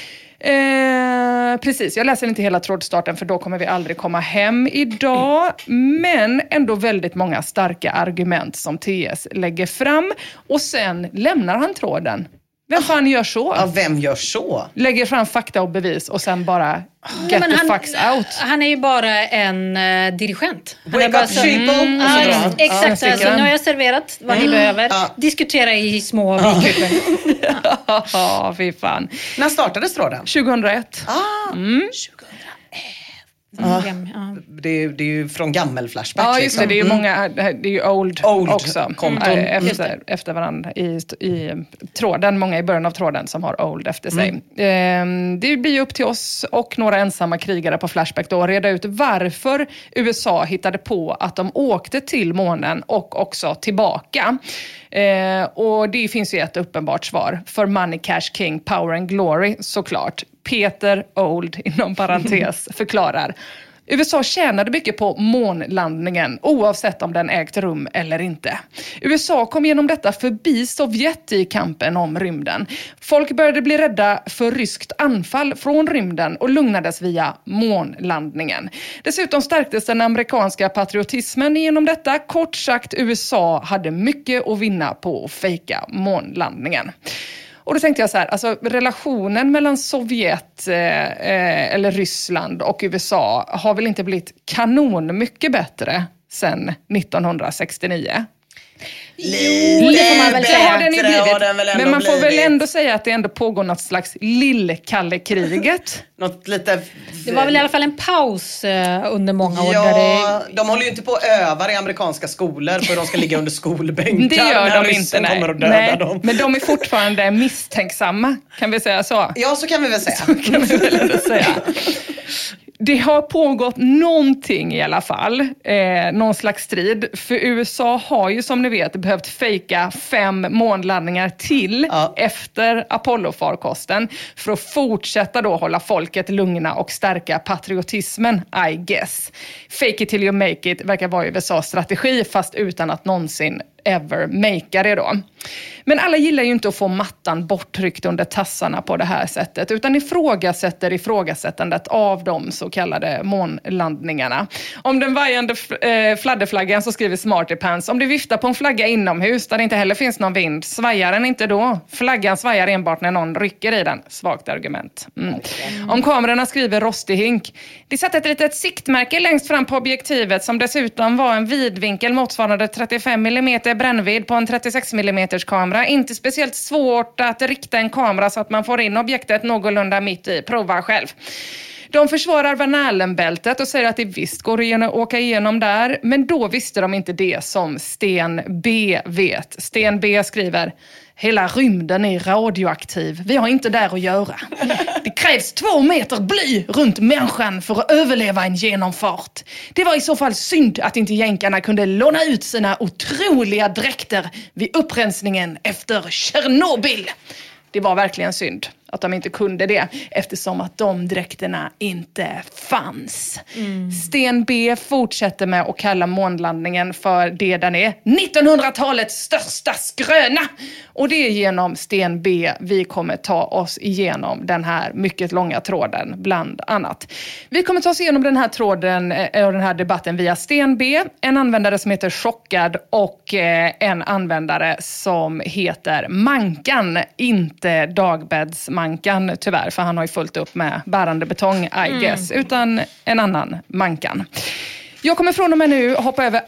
Precis, jag läser inte hela trådstarten för då kommer vi aldrig komma hem idag. Men ändå väldigt många starka argument som TS lägger fram. Och sen lämnar han tråden. Vem fan gör så? Ja, vem gör så? Lägger fram fakta och bevis och sen bara get the fucks out. Han är ju bara en dirigent. Wake up people! Exakt, alltså, nu har jag serverat vad ni behöver. Diskutera i små bikuper. Ja, fy fan. När startades tråden? 2001. 2001. Det är ju från gammel Flashback. Ja, just det. Det är ju många, det är ju old också. Konton. Efter varandra i tråden. Många i början av tråden som har old efter sig. Det blir ju upp till oss och några ensamma krigare på Flashback då att reda ut varför USA hittade på att de åkte till månen och också tillbaka. Och det finns ju ett uppenbart svar. För Money, Cash, King, Power and Glory såklart. Peter Old inom parentes förklarar. USA tjänade mycket på månlandningen oavsett om den ägt rum eller inte. USA kom genom detta förbi Sovjet i kampen om rymden. Folk började bli rädda för ryskt anfall från rymden och lugnades via månlandningen. Dessutom stärktes den amerikanska patriotismen genom detta. Kort sagt, USA hade mycket att vinna på att fejka månlandningen. Och då tänkte jag så här, alltså relationen mellan Sovjet eller Ryssland och USA har väl inte blivit kanon mycket bättre sedan 1969. Lite får man väl säga. har den blivit. Men man får väl ändå säga att det ändå pågår något slags lillkallekriget. Något lite... Det var väl i alla fall en paus under många år. Ja, de håller ju inte på att öva i amerikanska skolor för de ska ligga under skolbänkar. Det gör de inte, nej. Kommer att döda dem. Men de är fortfarande misstänksamma, kan vi säga så? Ja, så kan vi väl säga. Så kan vi väl ändå säga. Det har pågått någonting i alla fall, någon slags strid. För USA har ju som ni vet behövt fejka 5 månlandningar till efter Apollo-farkosten för att fortsätta då hålla folket lugna och stärka patriotismen, I guess. Fake it till you make it verkar vara USAs strategi fast utan att någonsin ever make det då. Men alla gillar ju inte att få mattan borttryckt under tassarna på det här sättet utan ifrågasätter ifrågasättandet av de så kallade månlandningarna. Om den vajande fladderflaggan så skriver Smarty Pants: om du viftar på en flagga inomhus där det inte heller finns någon vind, svajar den inte då? Flaggan svajar enbart när någon rycker i den. Svagt argument. Om kamerorna skriver Rostig Hink: det satt ett litet siktmärke längst fram på objektivet som dessutom var en vidvinkel motsvarande 35 mm lite brännvidd på en 36 mm kamera. Inte speciellt svårt att rikta en kamera så att man får in objektet någorlunda mitt i. Prova själv. De försvarar Van Allen-bältet och säger att det visst går att åka igenom där. Men då visste de inte det som Sten B vet. Sten B skriver: hela rymden är radioaktiv. Vi har inte där att göra. Det krävs 2 meter bly runt människan för att överleva en genomfart. Det var i så fall synd att inte jänkarna kunde låna ut sina otroliga dräkter vid upprensningen efter Tjernobyl. Det var verkligen synd att de inte kunde det, eftersom att de dräkterna inte fanns. Sten B fortsätter med att kalla månlandningen för det den är: 1900-talets största skröna. Och det är genom Sten B vi kommer ta oss igenom den här mycket långa tråden, bland annat. Vi kommer ta oss igenom den här tråden och den här debatten via Sten B, en användare som heter Chockad och en användare som heter Mankan, inte Dagbäddsmankan tyvärr, för han har ju fullt upp med bärande betong, I guess, utan en annan Mankan. Jag kommer från och med nu hoppa över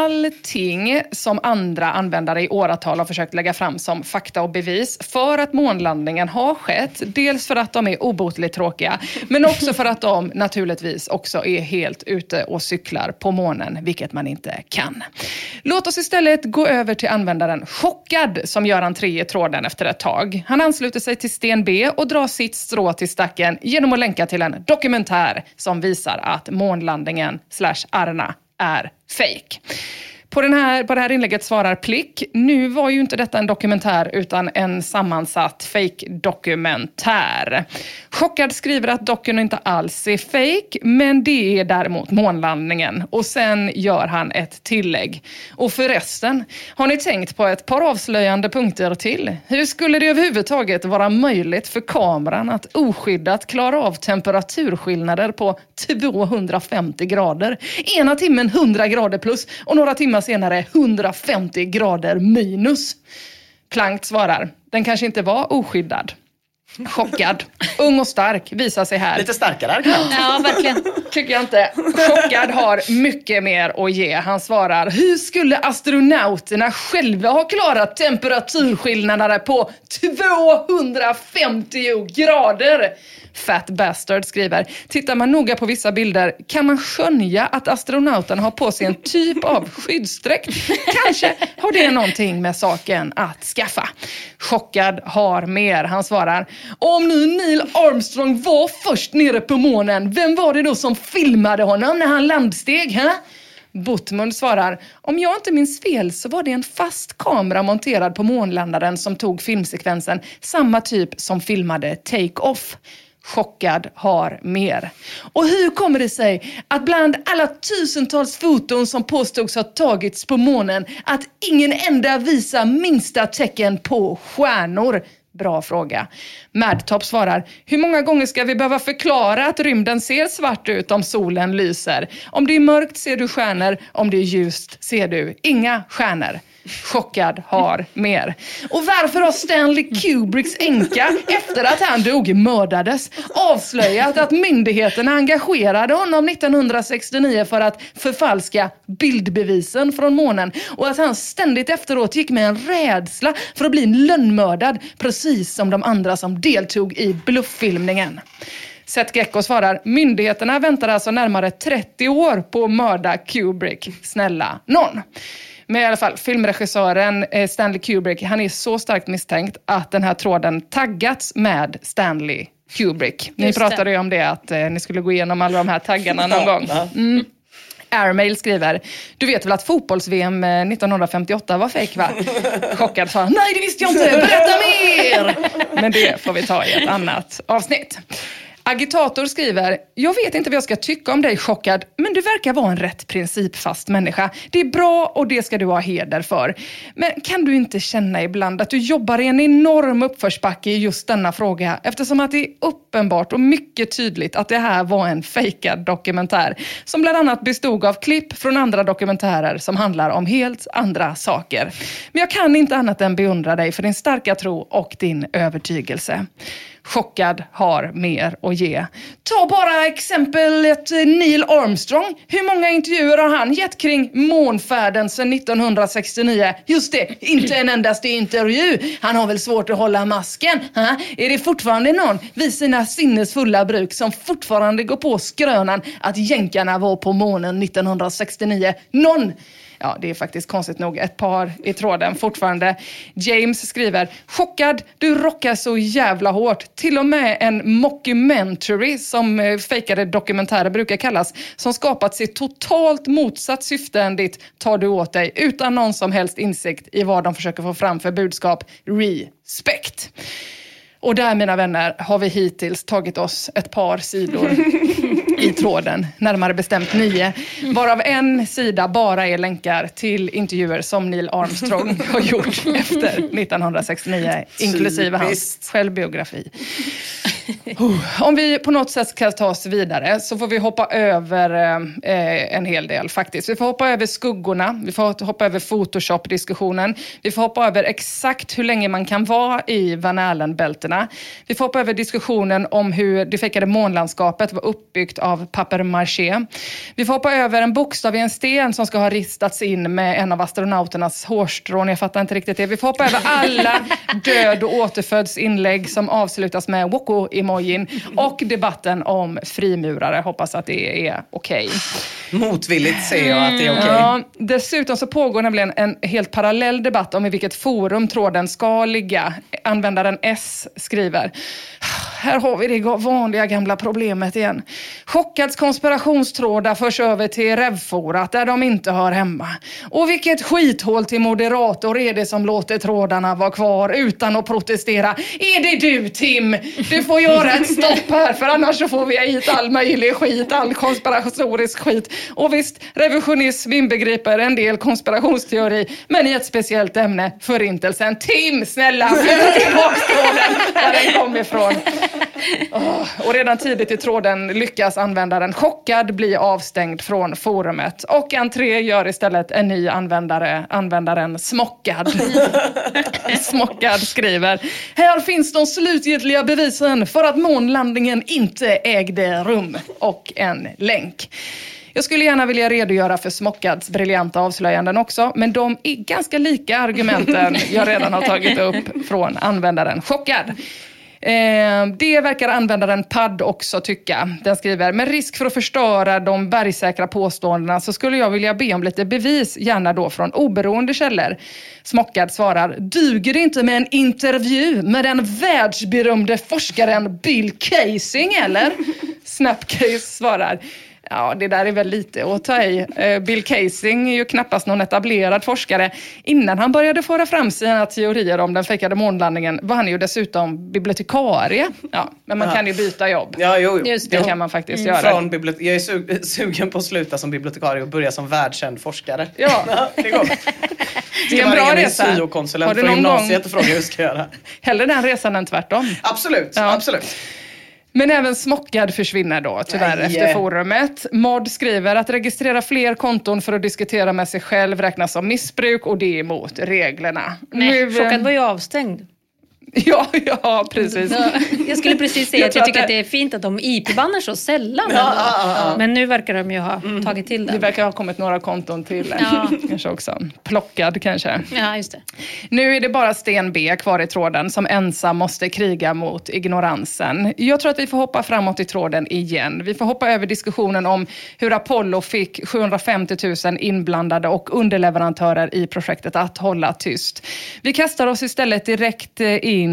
allting som andra användare i åratal har försökt lägga fram som fakta och bevis för att månlandningen har skett. Dels för att de är obotligt tråkiga, men också för att de naturligtvis också är helt ute och cyklar på månen, vilket man inte kan. Låt oss istället gå över till användaren Chockad som gör entré i tråden efter ett tag. Han ansluter sig till Sten B och drar sitt strå till stacken genom att länka till en dokumentär som visar att månlandningen / är fake. På det här inlägget svarar Plick: nu var ju inte detta en dokumentär utan en sammansatt fake-dokumentär. Chockad skriver att docken inte alls är fake, men det är däremot månlandningen. Och sen gör han ett tillägg. Och förresten, har ni tänkt på ett par avslöjande punkter till? Hur skulle det överhuvudtaget vara möjligt för kameran att oskyddat klara av temperaturskillnader på 250 grader? Ena timmen 100 grader plus och några timmar senare 150 grader minus. Plankt svarar: den kanske inte var oskyddad. Chockad, ung och stark, visar sig här. Lite starkare argument. Ja, verkligen. Tycker jag inte. Chockad har mycket mer att ge. Han svarar: hur skulle astronauterna själva ha klarat temperaturskillnaderna på 250 grader? Fat Bastard skriver: tittar man noga på vissa bilder kan man skönja att astronauterna har på sig en typ av skyddsdräkt. Kanske har det någonting med saken att skaffa. Chockad har mer. Han svarar: om nu Neil Armstrong var först nere på månen, vem var det då som filmade honom när han landsteg? Bottmund svarar: om jag inte minns fel så var det en fast kamera monterad på månlandaren som tog filmsekvensen, samma typ som filmade Take-Off. Chockad har mer. Och hur kommer det sig att bland alla tusentals foton som påstods ha tagits på månen att ingen enda visar minsta tecken på stjärnor? Bra fråga. Madtop svarar: hur många gånger ska vi behöva förklara att rymden ser svart ut om solen lyser? Om det är mörkt ser du stjärnor, om det är ljust ser du inga stjärnor. Chockad har mer. Och varför har Stanley Kubricks änka, efter att han dog, mördades, avslöjat att myndigheterna engagerade honom 1969 för att förfalska bildbevisen från månen, och att han ständigt efteråt gick med en rädsla för att bli lönnmördad, precis som de andra som deltog i blufffilmningen? Seth Gecko svarar: myndigheterna väntar alltså närmare 30 år på att mörda Kubrick. Snälla någon. Men i alla fall, filmregissören Stanley Kubrick, han är så starkt misstänkt att den här tråden taggats med Stanley Kubrick. Ni pratade ju om det, att ni skulle gå igenom alla de här taggarna någon gång. Airmail skriver: du vet väl att fotbolls-VM 1958 var fake, va? Chockad sa: nej, det visste jag inte, berätta mer! Men det får vi ta i ett annat avsnitt. Agitator skriver: jag vet inte vad jag ska tycka om dig, Chockad, men du verkar vara en rätt principfast människa. Det är bra och det ska du ha heder för. Men kan du inte känna ibland att du jobbar i en enorm uppförsbacke i just denna fråga, eftersom att det är uppenbart och mycket tydligt att det här var en fejkad dokumentär som bland annat bestod av klipp från andra dokumentärer som handlar om helt andra saker. Men jag kan inte annat än beundra dig för din starka tro och din övertygelse. Chockad har mer att ge. Ta bara exemplet Neil Armstrong. Hur många intervjuer har han gett kring månfärden sedan 1969? Just det, inte en endaste intervju. Han har väl svårt att hålla masken. Är det fortfarande någon vid sina sinnesfulla bruk som fortfarande går på skrönan att jänkarna var på månen 1969? Någon? Ja, det är faktiskt konstigt nog ett par i tråden fortfarande. James skriver: chockad, du rockar så jävla hårt. Till och med en mockumentary, som fejkade dokumentärer brukar kallas, som skapats i totalt motsatt syfte än ditt, tar du åt dig utan någon som helst insikt i vad de försöker få fram för budskap. Respect. Och där, mina vänner, har vi hittills tagit oss ett par sidor i tråden, närmare bestämt 9, varav en sida bara är länkar till intervjuer som Neil Armstrong har gjort efter 1969, inklusive hans självbiografi. Om vi på något sätt ska ta oss vidare så får vi hoppa över en hel del faktiskt. Vi får hoppa över skuggorna, vi får hoppa över Photoshop-diskussionen, vi får hoppa över exakt hur länge man kan vara i Van Allen-bältena. Vi får hoppa över diskussionen om hur det fejkade månlandskapet var uppbyggt av papier-maché. Vi får hoppa över en bokstav i en sten som ska ha ristats in med en av astronauternas hårstrån. Jag fattar inte riktigt det. Vi får hoppa över alla död- och återfödsinlägg som avslutas med woko-emojin och debatten om frimurare. Hoppas att det är okej. Motvilligt ser jag att det är okej. Ja, dessutom så pågår nämligen en helt parallell debatt om i vilket forum tråden ska ligga. Användaren S skriver: här har vi det vanliga gamla problemet igen. Chockads konspirationstrådar förs över till revforat där de inte hör hemma. Och vilket skithål till moderator är det som låter trådarna vara kvar utan att protestera? Är det du, Tim? Du får göra ett stopp här, för annars så får vi hit all möjlig skit, all konspiratorisk skit. Och visst, revisionism inbegriper en del konspirationsteori, men i ett speciellt ämne, förintelsen. Tim, snälla, flytta tillbaka tråden där den kom ifrån. Och redan tidigt i tråden lyckas användaren chockad bli avstängd från forumet. Och entré gör istället en ny användaren smockad. Smockad skriver: här finns de slutgiltiga bevisen för att månlandningen inte ägde rum. Och en länk. Jag skulle gärna vilja redogöra för Smockads briljanta avslöjanden också, men de är ganska lika argumenten jag redan har tagit upp från användaren chockad. Det verkar användaren Padd också tycka. Den skriver: med risk för att förstöra de bergsäkra påståendena så skulle jag vilja be om lite bevis, gärna då från oberoende källor. Smockad svarar: duger det inte med en intervju med den världsberömde forskaren Bill Kaysing eller? Snapcase svarar: ja, det där är väl lite att ta i. Bill Kaysing är ju knappast någon etablerad forskare. Innan han började föra fram sina teorier om den fejkade månlandningen var han ju dessutom bibliotekarie. Ja, men man kan ju byta jobb. Ja, jo. Det kan man faktiskt göra. Jag är sugen på att sluta som bibliotekarie och börja som världskänd forskare. Ja, det går. Det är en bra resa. Har du någon gymnasiet och fråga hur ska jag göra? Hellre den resan än tvärtom. Absolut, ja. Absolut. Men även Smockad försvinner då, tyvärr, efter forumet. Mod skriver att registrera fler konton för att diskutera med sig själv räknas som missbruk och det är emot reglerna. Nej, Chockad var ju avstängd. Ja, precis. Jag skulle precis säga att jag tycker att det är fint att de IP-bannar så sällan. Men nu verkar de ju ha tagit till det. Det verkar ha kommit några konton till. Kanske också. Plockad kanske. Ja, just det. Nu är det bara Sten B kvar i tråden som ensam måste kriga mot ignoransen. Jag tror att vi får hoppa framåt i tråden igen. Vi får hoppa över diskussionen om hur Apollo fick 750 000 inblandade och underleverantörer i projektet att hålla tyst. Vi kastar oss istället direkt in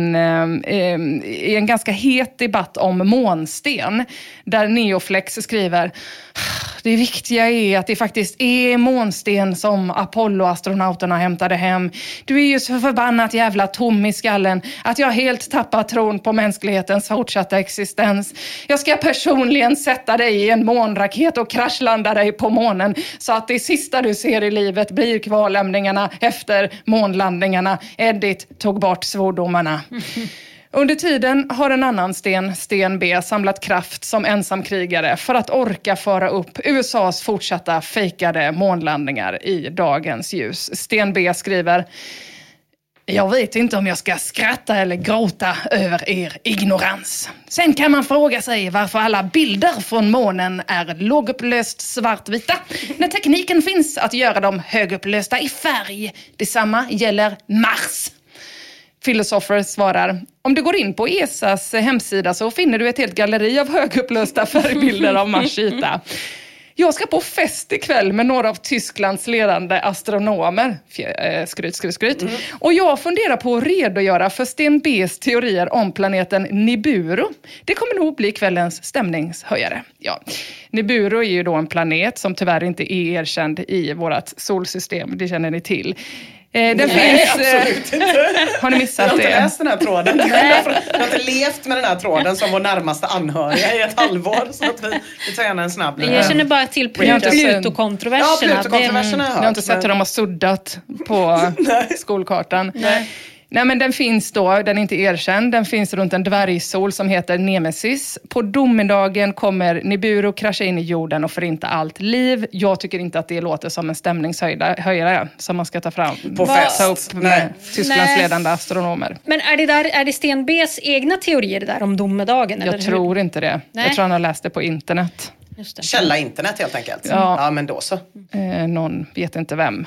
i en ganska het debatt om månsten där Neoflex skriver: det viktiga är att det faktiskt är månsten som Apollo-astronauterna hämtade hem. Du är ju så förbannat jävla tom i skallen att jag helt tappar tron på mänsklighetens fortsatta existens. Jag ska personligen sätta dig i en månraket och kraschlanda dig på månen så att det sista du ser i livet blir kvarlämningarna efter månlandningarna. Edith tog bort svordomarna. Under tiden har en annan Sten B samlat kraft som ensamkrigare för att orka föra upp USAs fortsatta fejkade månlandningar i dagens ljus. Sten B skriver: Jag vet inte om jag ska skratta eller gråta över er ignorans. Sen kan man fråga sig varför alla bilder från månen är lågupplöst svartvita när tekniken finns att göra dem högupplösta i färg. Detsamma gäller Mars. Philosopher svarar, om du går in på ESAs hemsida så finner du ett helt galleri av högupplösta färgbilder av Mars yta. Jag ska på fest ikväll med några av Tysklands ledande astronomer. Skryt. Och jag funderar på att redogöra för Sten B's teorier om planeten Nibiru. Det kommer nog bli kvällens stämningshöjare. Ja. Nibiru är ju då en planet som tyvärr inte är erkänd i vårt solsystem. Det känner ni till. Nej, absolut inte. Har ni missat det? Jag har inte läst den här tråden. Jag har inte levt med den här tråden som vår närmaste anhöriga i ett halvår. Så att vi tar gärna en snabb. Jag känner bara till Pluto-kontroverserna. Ja, Pluto-kontroverserna jag har inte sett hur de har suddat på skolkartan. Nej, men den finns då, den är inte erkänd. Den finns runt en dvärgsol som heter Nemesis. På domedagen kommer Nibiru krascha in i jorden och förinta allt liv. Jag tycker inte att det låter som en stämningshöjare som man ska ta fram. På fest. Ta upp med Tysklands ledande astronomer. Men är det Sten B's egna teorier där om domedagen? Jag tror inte det. Nej. Jag tror han har läst det på internet. Just det. Källa internet helt enkelt. Ja, men då så. Någon vet inte vem.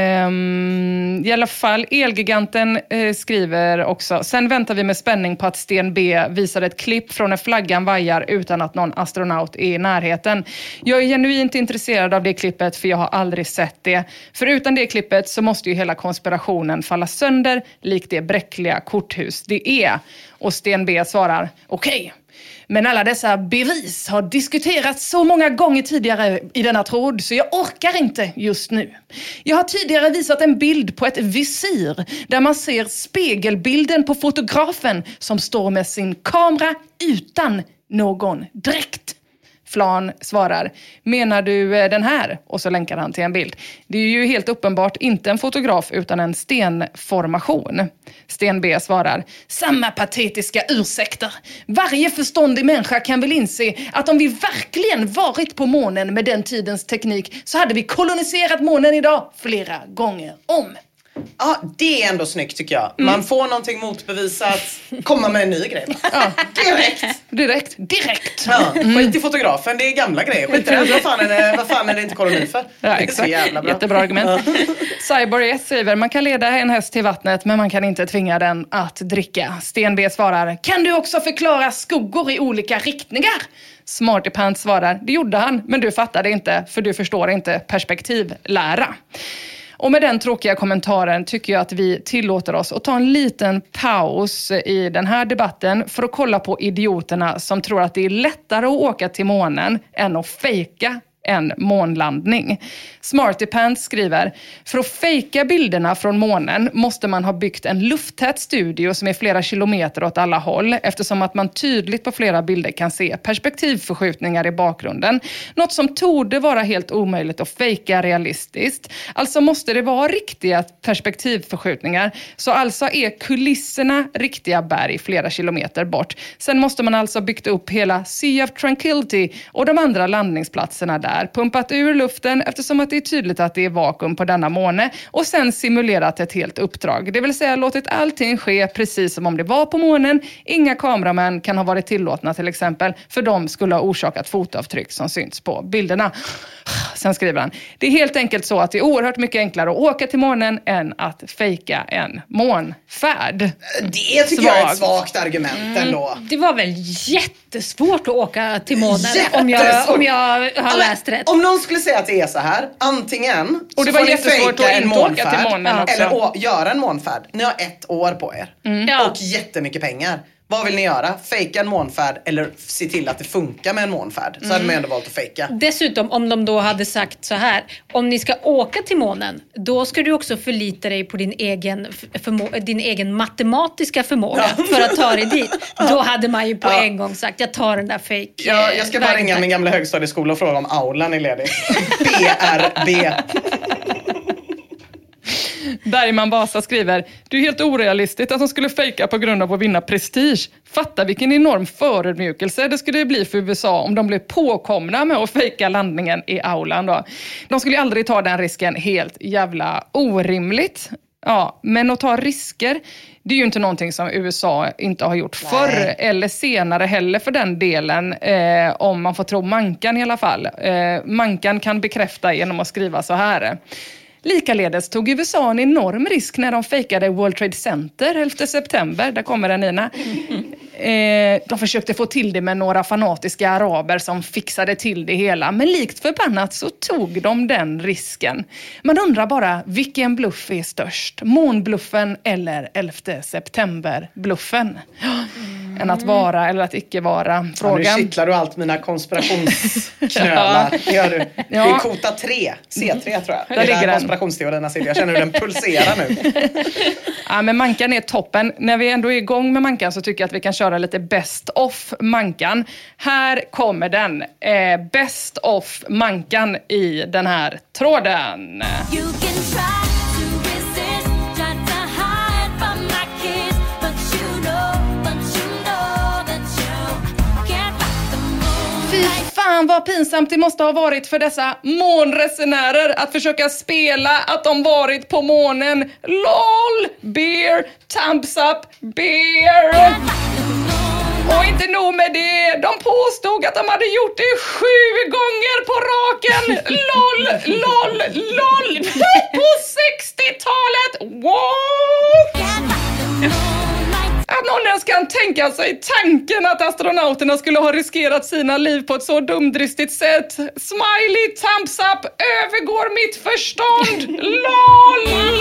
I alla fall, Elgiganten skriver också. Sen väntar vi med spänning på att Sten B visar ett klipp från en flaggan vajar utan att någon astronaut är i närheten. Jag är genuint intresserad av det klippet för jag har aldrig sett det. För utan det klippet så måste ju hela konspirationen falla sönder likt det bräckliga korthus det är. Och Sten B svarar, okej. Men alla dessa bevis har diskuterats så många gånger tidigare i denna tråd så jag orkar inte just nu. Jag har tidigare visat en bild på ett visir där man ser spegelbilden på fotografen som står med sin kamera utan någon dräkt. Flan svarar, menar du den här? Och så länkar han till en bild. Det är ju helt uppenbart inte en fotograf utan en stenformation. Sten B svarar, samma patetiska ursäkter. Varje förståndig människa kan väl inse att om vi verkligen varit på månen med den tidens teknik så hade vi koloniserat månen idag flera gånger om. Ja, det är ändå snyggt tycker jag. Man får någonting motbevisat, komma med en ny grej. Ja. Direkt. Ja, skit i fotografen, det är gamla grejer. Skit i det. Vad fan är det inte koloni för? Ja, exakt. Jättebra argument. Cyborg 1 skriver, man kan leda en häst till vattnet men man kan inte tvinga den att dricka. Sten B svarar, kan du också förklara skuggor i olika riktningar? Smarty Pants svarar, det gjorde han men du fattade inte för du förstår inte perspektivlära. Och med den tråkiga kommentaren tycker jag att vi tillåter oss att ta en liten paus i den här debatten för att kolla på idioterna som tror att det är lättare att åka till månen än att fejka en månlandning. Smarty Pants skriver, för att fejka bilderna från månen måste man ha byggt en lufttät studio som är flera kilometer åt alla håll eftersom att man tydligt på flera bilder kan se perspektivförskjutningar i bakgrunden. Något som torde vara helt omöjligt att fejka realistiskt. Alltså måste det vara riktiga perspektivförskjutningar. Så alltså är kulisserna riktiga berg flera kilometer bort. Sen måste man alltså byggt upp hela Sea of Tranquility och de andra landningsplatserna där. Pumpat ur luften eftersom att det är tydligt att det är vakuum på denna måne och sen simulerat ett helt uppdrag. Det vill säga låtit allting ske precis som om det var på månen. Inga kameramän kan ha varit tillåtna till exempel för de skulle ha orsakat fotavtryck som syns på bilderna. Sen skriver han, det är helt enkelt så att det är oerhört mycket enklare att åka till månen än att fejka en månfärd. Det tycker jag är ett svagt argument ändå. Det var väl jättesvårt att åka till månen om jag har läst rätt. Om någon skulle säga att det är så här, antingen och det så var får jättesvårt ni fejka att en åka till månen också. Eller göra en månfärd. Ni har 1 år på er. Och jättemycket pengar. Vad vill ni göra? Fejka en månfärd eller se till att det funkar med en månfärd? Så hade man ändå valt att fejka. Dessutom, om de då hade sagt så här, om ni ska åka till månen, då ska du också förlita dig på din egen matematiska förmåga för att ta dig dit. Då hade man ju på en gång sagt, jag tar den där fake. Ja, jag ska bara ringa min gamla högstadieskola och fråga om aulan är ledig. BRB. Bergman Vasa skriver, det är helt orealistiskt att de skulle fejka på grund av att vinna prestige. Fatta vilken enorm förödmjukelse det skulle bli för USA om de blev påkomna med att fejka landningen i aulan då. De skulle aldrig ta den risken, helt jävla orimligt. Ja, men att ta risker, det är ju inte någonting som USA inte har gjort förr eller senare heller för den delen, om man får tro Mankan i alla fall. Mankan kan bekräfta genom att skriva så här. Likaledes tog USA en enorm risk när de fejkade World Trade Center 11 september. Där kommer den, Nina. De försökte få till det med några fanatiska araber som fixade till det hela. Men likt förbannat så tog de den risken. Man undrar bara, vilken bluff är störst? Månbluffen eller 11 september-bluffen? Än att vara eller att icke vara frågan. Ja, nu kittlar du allt mina konspirationsknölar. Det gör du. Det är kota 3. C3 tror jag. Där ligger den. Konspirationsteorierna sitter. Jag känner hur den pulserar nu. Ja, men Mankan är toppen. När vi ändå är igång med Mankan så tycker jag att vi kan köra lite best of Mankan. Här kommer den. Best of Mankan i den här tråden. You can try to resist, try to hide from my kiss, but you know that you can't fight the moon. Fy fan vad pinsamt det måste ha varit för dessa månresenärer att försöka spela att de varit på månen. LOL! Beer! Thumbs up! Beer! Och inte nog med det, de påstod att de hade gjort det 7 gånger på raken. LOL, LOL, LOL. På 60-talet. What? Att någon ens kan tänka sig tanken att astronauterna skulle ha riskerat sina liv på ett så dumdristigt sätt. Smiley, thumbs up, övergår mitt förstånd. LOL!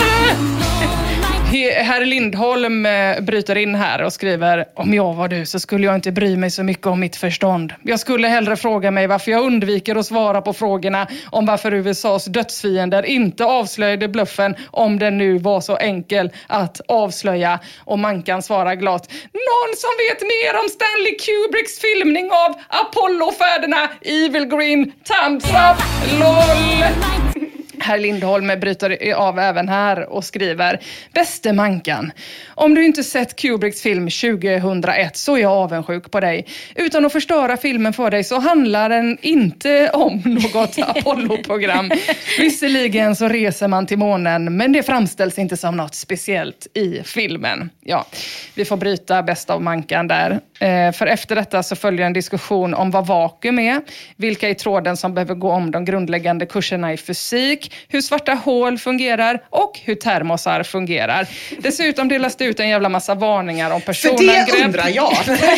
Herr Lindholm bryter in här och skriver: om jag var du så skulle jag inte bry mig så mycket om mitt förstånd. Jag skulle hellre fråga mig varför jag undviker att svara på frågorna om varför USAs dödsfiender inte avslöjade bluffen, om den nu var så enkel att avslöja. Och Mankan svarar glatt: någon som vet mer om Stanley Kubricks filmning av Apollo-färderna, Evil Green, thumbs up, LOL. Herr Lindholm bryter av även här och skriver: bäste Mankan, om du inte sett Kubricks film 2001 så är jag avundsjuk på dig. Utan att förstöra filmen för dig så handlar den inte om något Apollo-program. Visserligen så reser man till månen, men det framställs inte som något speciellt i filmen. Ja, vi får bryta bästa av Mankan där. För efter detta så följer en diskussion om vad vakuum är, vilka i tråden som behöver gå om de grundläggande kurserna i fysik, hur svarta hål fungerar och hur termosar fungerar. Dessutom delas det ut en jävla massa varningar om personangrepp. För det undrar jag.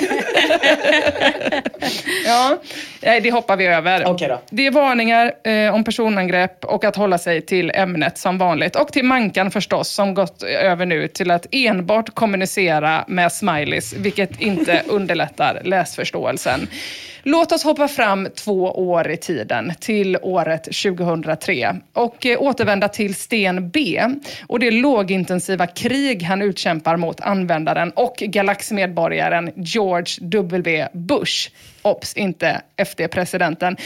Ja, det hoppar vi över. Okej då. Det är varningar om personangrepp och att hålla sig till ämnet som vanligt. Och till Mankan förstås, som gått över nu till att enbart kommunicera med smileys, vilket inte underlättar läsförståelsen. Låt oss hoppa fram 2 år i tiden till året 2003 och återvända till Sten B och det lågintensiva krig han utkämpar mot användaren och galaxmedborgaren George W. Bush. Ops, inte FD-presidenten.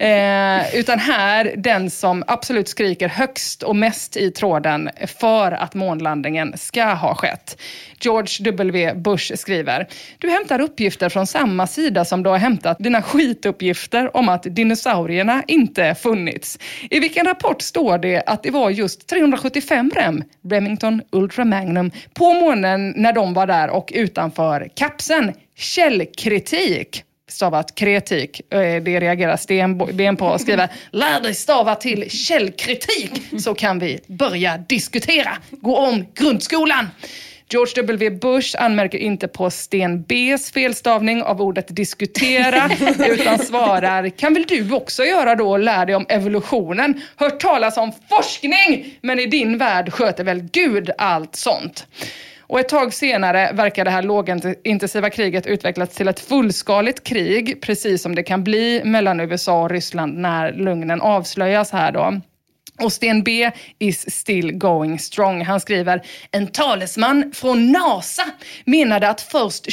Utan här den som absolut skriker högst och mest i tråden för att månlandningen ska ha skett. George W. Bush skriver: du hämtar uppgifter från samma sida som du har hämtat dina skituppgifter om att dinosaurierna inte funnits. I vilken rapport står det att det var just 375 rem, Remington Ultra Magnum, på månen när de var där och utanför kapseln? Källkritik. Stavat kritik. Det reagerar Sten på och skriver: lär dig stava till källkritik så kan vi börja diskutera. Gå om grundskolan. George W. Bush anmärker inte på Sten B's felstavning av ordet diskutera utan svarar: kan väl du också göra då och lär dig om evolutionen? Hört talas om forskning, men i din värld sköter väl Gud allt sånt? Och ett tag senare verkar det här lågintensiva kriget utvecklats till ett fullskaligt krig, precis som det kan bli mellan USA och Ryssland när lögnen avslöjas här då. Och Sten B is still going strong. Han skriver: en talesman från NASA menade att först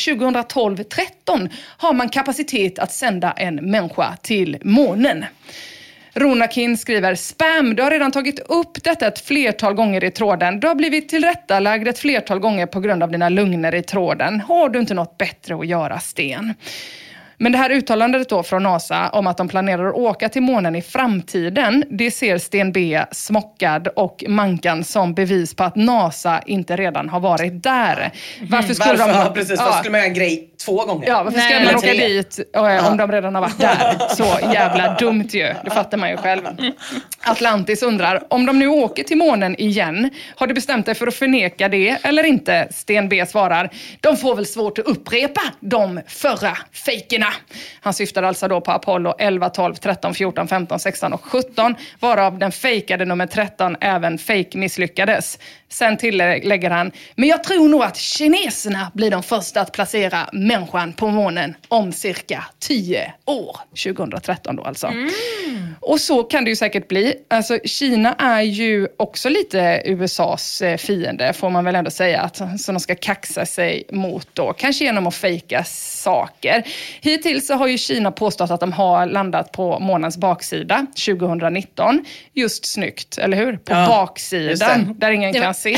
2012-13 har man kapacitet att sända en människa till månen. Ronakin skriver: spam, du har redan tagit upp detta ett flertal gånger i tråden. Du har blivit tillrättalagd ett flertal gånger på grund av dina lögner i tråden. Har du inte något bättre att göra, Sten? Men det här uttalandet då från NASA om att de planerar att åka till månen i framtiden, det ser Sten B, Smockad och Mankan som bevis på att NASA inte redan har varit där. Varför skulle de... Ja, precis. Varför skulle man göra en grej 2 gånger? Ja, varför ska man åka dit om de redan har varit där? Så jävla dumt ju. Det fattar man ju själv. Atlantis undrar, om de nu åker till månen igen, har du bestämt dig för att förneka det eller inte? Sten B svarar, de får väl svårt att upprepa de förra fejkerna. Han syftar alltså då på Apollo 11, 12, 13, 14, 15, 16 och 17, varav den fejkade nummer 13 även fake misslyckades. Sen tillägger han, men jag tror nog att kineserna blir de första att placera människan på månen om cirka 10 år. 2013 då alltså. Och så kan det ju säkert bli. Alltså Kina är ju också lite USAs fiende, får man väl ändå säga, att så de ska kaxa sig mot då. Kanske genom att fejka saker. Hittills så har ju Kina påstått att de har landat på månens baksida 2019. Just snyggt, eller hur? På baksidan, där ingen kan se.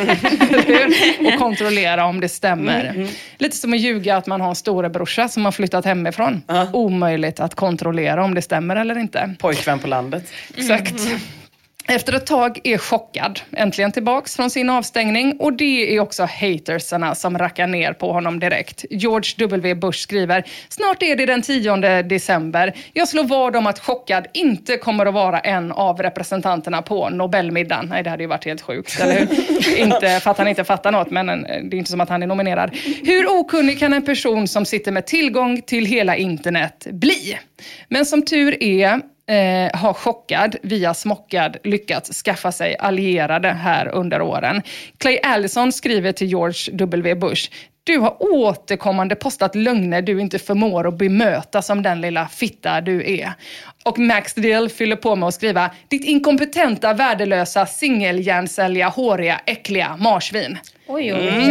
Och kontrollera om det stämmer. Lite som att ljuga att man har en storebrorsa som har flyttat hemifrån. Omöjligt att kontrollera om det stämmer eller inte. Pojkvän på landet. Exakt. Efter ett tag är Chockad äntligen tillbaks från sin avstängning, och det är också hatersarna som rackar ner på honom direkt. George W. Bush skriver, snart är det den 10 december. Jag slår vad om att Chockad inte kommer att vara en av representanterna på Nobelmiddagen. Nej, det hade ju varit helt sjukt, eller hur? Inte för att han inte fattar något, men det är inte som att han är nominerad. Hur okunnig kan en person som sitter med tillgång till hela internet bli? Men som tur är har Chockad via Smockad lyckats skaffa sig allierade här under åren. Clay Allison skriver till George W. Bush, du har återkommande postat lögner du inte förmår att bemöta som den lilla fitta du är. Och Max Dill fyller på med att skriva, ditt inkompetenta, värdelösa, singeljärnsälja, håriga, äckliga marsvin. Oj.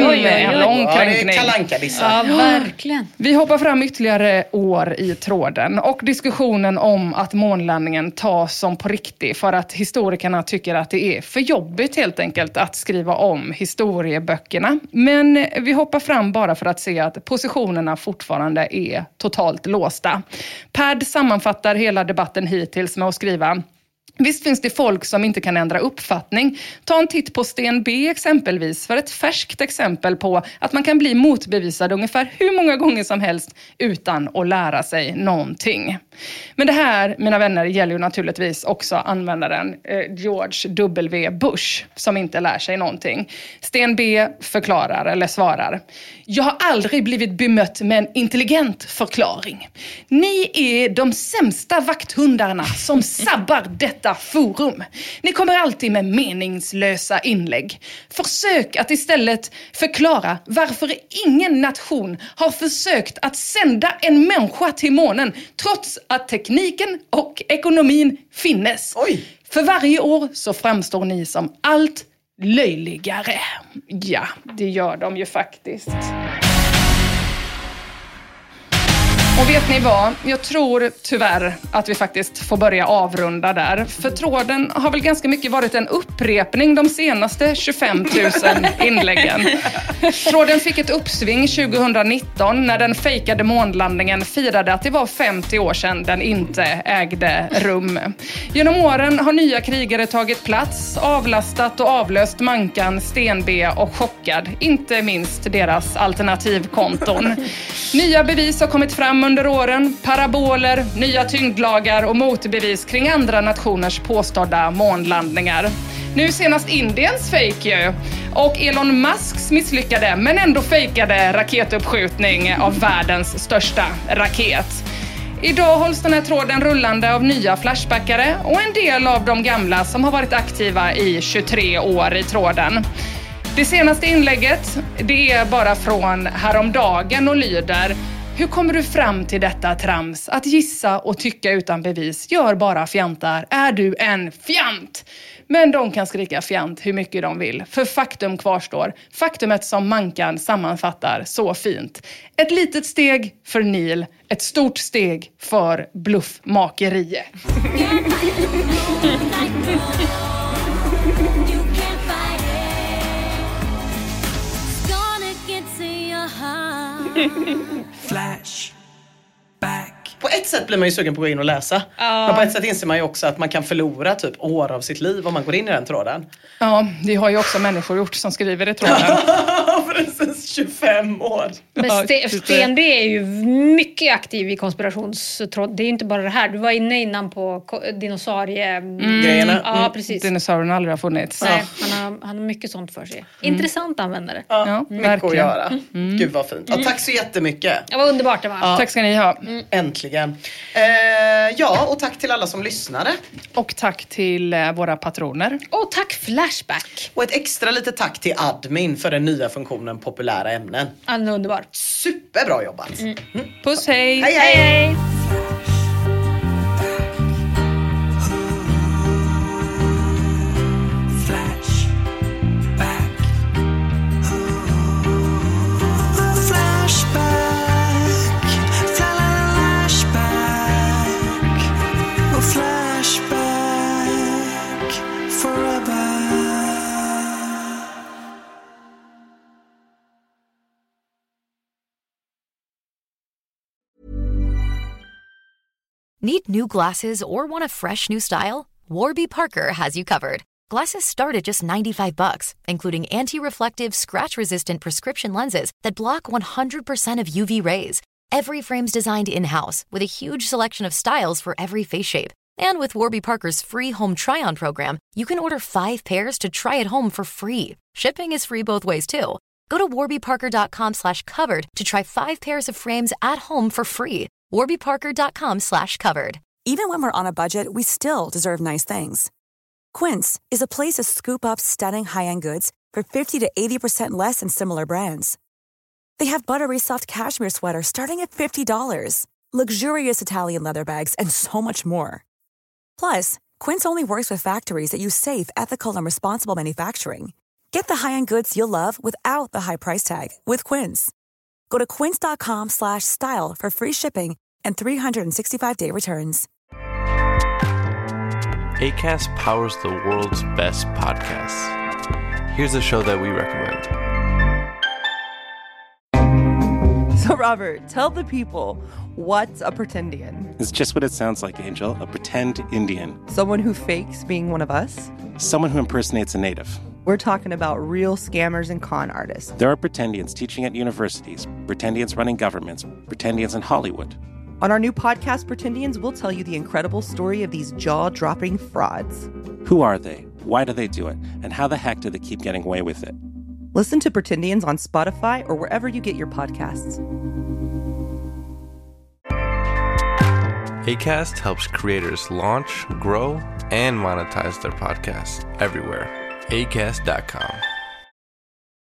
En lång kränkning. Ja, verkligen. Vi hoppar fram ytterligare år i tråden och diskussionen om att månlandningen tas som på riktigt för att historikerna tycker att det är för jobbigt helt enkelt att skriva om historieböckerna. Men vi hoppar fram bara för att se att positionerna fortfarande är totalt låsta. Pad sammanfattar hela debatten hittills med att skriva, visst finns det folk som inte kan ändra uppfattning. Ta en titt på Sten B exempelvis för ett färskt exempel på att man kan bli motbevisad ungefär hur många gånger som helst utan att lära sig någonting. Men det här, mina vänner, gäller ju naturligtvis också användaren George W. Bush som inte lär sig någonting. Sten B förklarar eller svarar, jag har aldrig blivit bemött med en intelligent förklaring. Ni är de sämsta vakthundarna som sabbar detta forum. Ni kommer alltid med meningslösa inlägg. Försök att istället förklara varför ingen nation har försökt att sända en människa till månen trots att tekniken och ekonomin finnes. Oj. För varje år så framstår ni som allt löjligare. Ja, det gör de ju faktiskt. Och vet ni vad? Jag tror tyvärr att vi faktiskt får börja avrunda där. För tråden har väl ganska mycket varit en upprepning de senaste 25 000 inläggen. Tråden fick ett uppsving 2019 när den fejkade månlandningen firade att det var 50 år sedan den inte ägde rum. Genom åren har nya krigare tagit plats, avlastat och avlöst Mankan, Sten B och Chockad. Inte minst deras alternativkonton. Nya bevis har kommit fram under åren, paraboler, nya tyngdlagar och motbevis kring andra nationers påstådda månlandningar. Nu senast Indiens fake ju. Och Elon Musks misslyckade men ändå fejkade raketuppskjutning av världens största raket. Idag hålls den här tråden rullande av nya flashbackare och en del av de gamla som har varit aktiva i 23 år i tråden. Det senaste inlägget, det är bara från häromdagen och lyder: hur kommer du fram till detta trams? Att gissa och tycka utan bevis gör bara fjantar. Är du en fjant? Men de kan skrika fjant hur mycket de vill. För faktum kvarstår. Faktumet som Mankan sammanfattar så fint. Ett litet steg för Neil. Ett stort steg för bluffmakeriet. Flash på ett sätt blir man ju sugen på att gå in och läsa. Men på ett sätt inser man ju också att man kan förlora typ år av sitt liv om man går in i den tråden. Ja, det har ju också människor gjort som skriver i tråden. Precis, 25 år. Men Sten, du är ju mycket aktiv i konspirationstråd. Det är ju inte bara det här. Du var inne innan på dinosauriegrejerna. Ja, precis. Dinosaurierna aldrig har funnits. Nej, han har mycket sånt för sig. Intressant användare. Ja, mycket att göra. Gud vad fint. Ja, tack så jättemycket. Det var underbart det var. Tack ska ni ha. Äntligen. Ja, och tack till alla som lyssnade. Och tack till våra patroner. Och tack Flashback. Och ett extra litet tack till admin för den nya funktionen populära ämnen. Han är underbar. Superbra jobbat. Puss, hej. Hej, hej. Need new glasses or want a fresh new style? Warby Parker has you covered. Glasses start at just $95, including anti-reflective, scratch-resistant prescription lenses that block 100% of UV rays. Every frame's designed in-house with a huge selection of styles for every face shape. And with Warby Parker's free home try-on program, you can order 5 pairs to try at home for free. Shipping is free both ways, too. Go to warbyparker.com/covered to try 5 pairs of frames at home for free. warbyparker.com/covered. Even when we're on a budget, we still deserve nice things. Quince is a place to scoop up stunning high-end goods for 50 to 80% less than similar brands. They have buttery soft cashmere sweaters starting at $50, luxurious Italian leather bags, and so much more. Plus, Quince only works with factories that use safe, ethical, and responsible manufacturing. Get the high-end goods you'll love without the high price tag with Quince. Go to quince.com/style for free shipping and 365-day returns. Acast powers the world's best podcasts. Here's a show that we recommend. So, Robert, tell the people, what's a pretendian? It's just what it sounds like, Angel. A pretend Indian. Someone who fakes being one of us? Someone who impersonates a native. We're talking about real scammers and con artists. There are pretendians teaching at universities, pretendians running governments, pretendians in Hollywood. On our new podcast, Pretendians, we'll tell you the incredible story of these jaw-dropping frauds. Who are they? Why do they do it? And how the heck do they keep getting away with it? Listen to Pretendians on Spotify or wherever you get your podcasts. Acast helps creators launch, grow, and monetize their podcasts everywhere. Acast.com.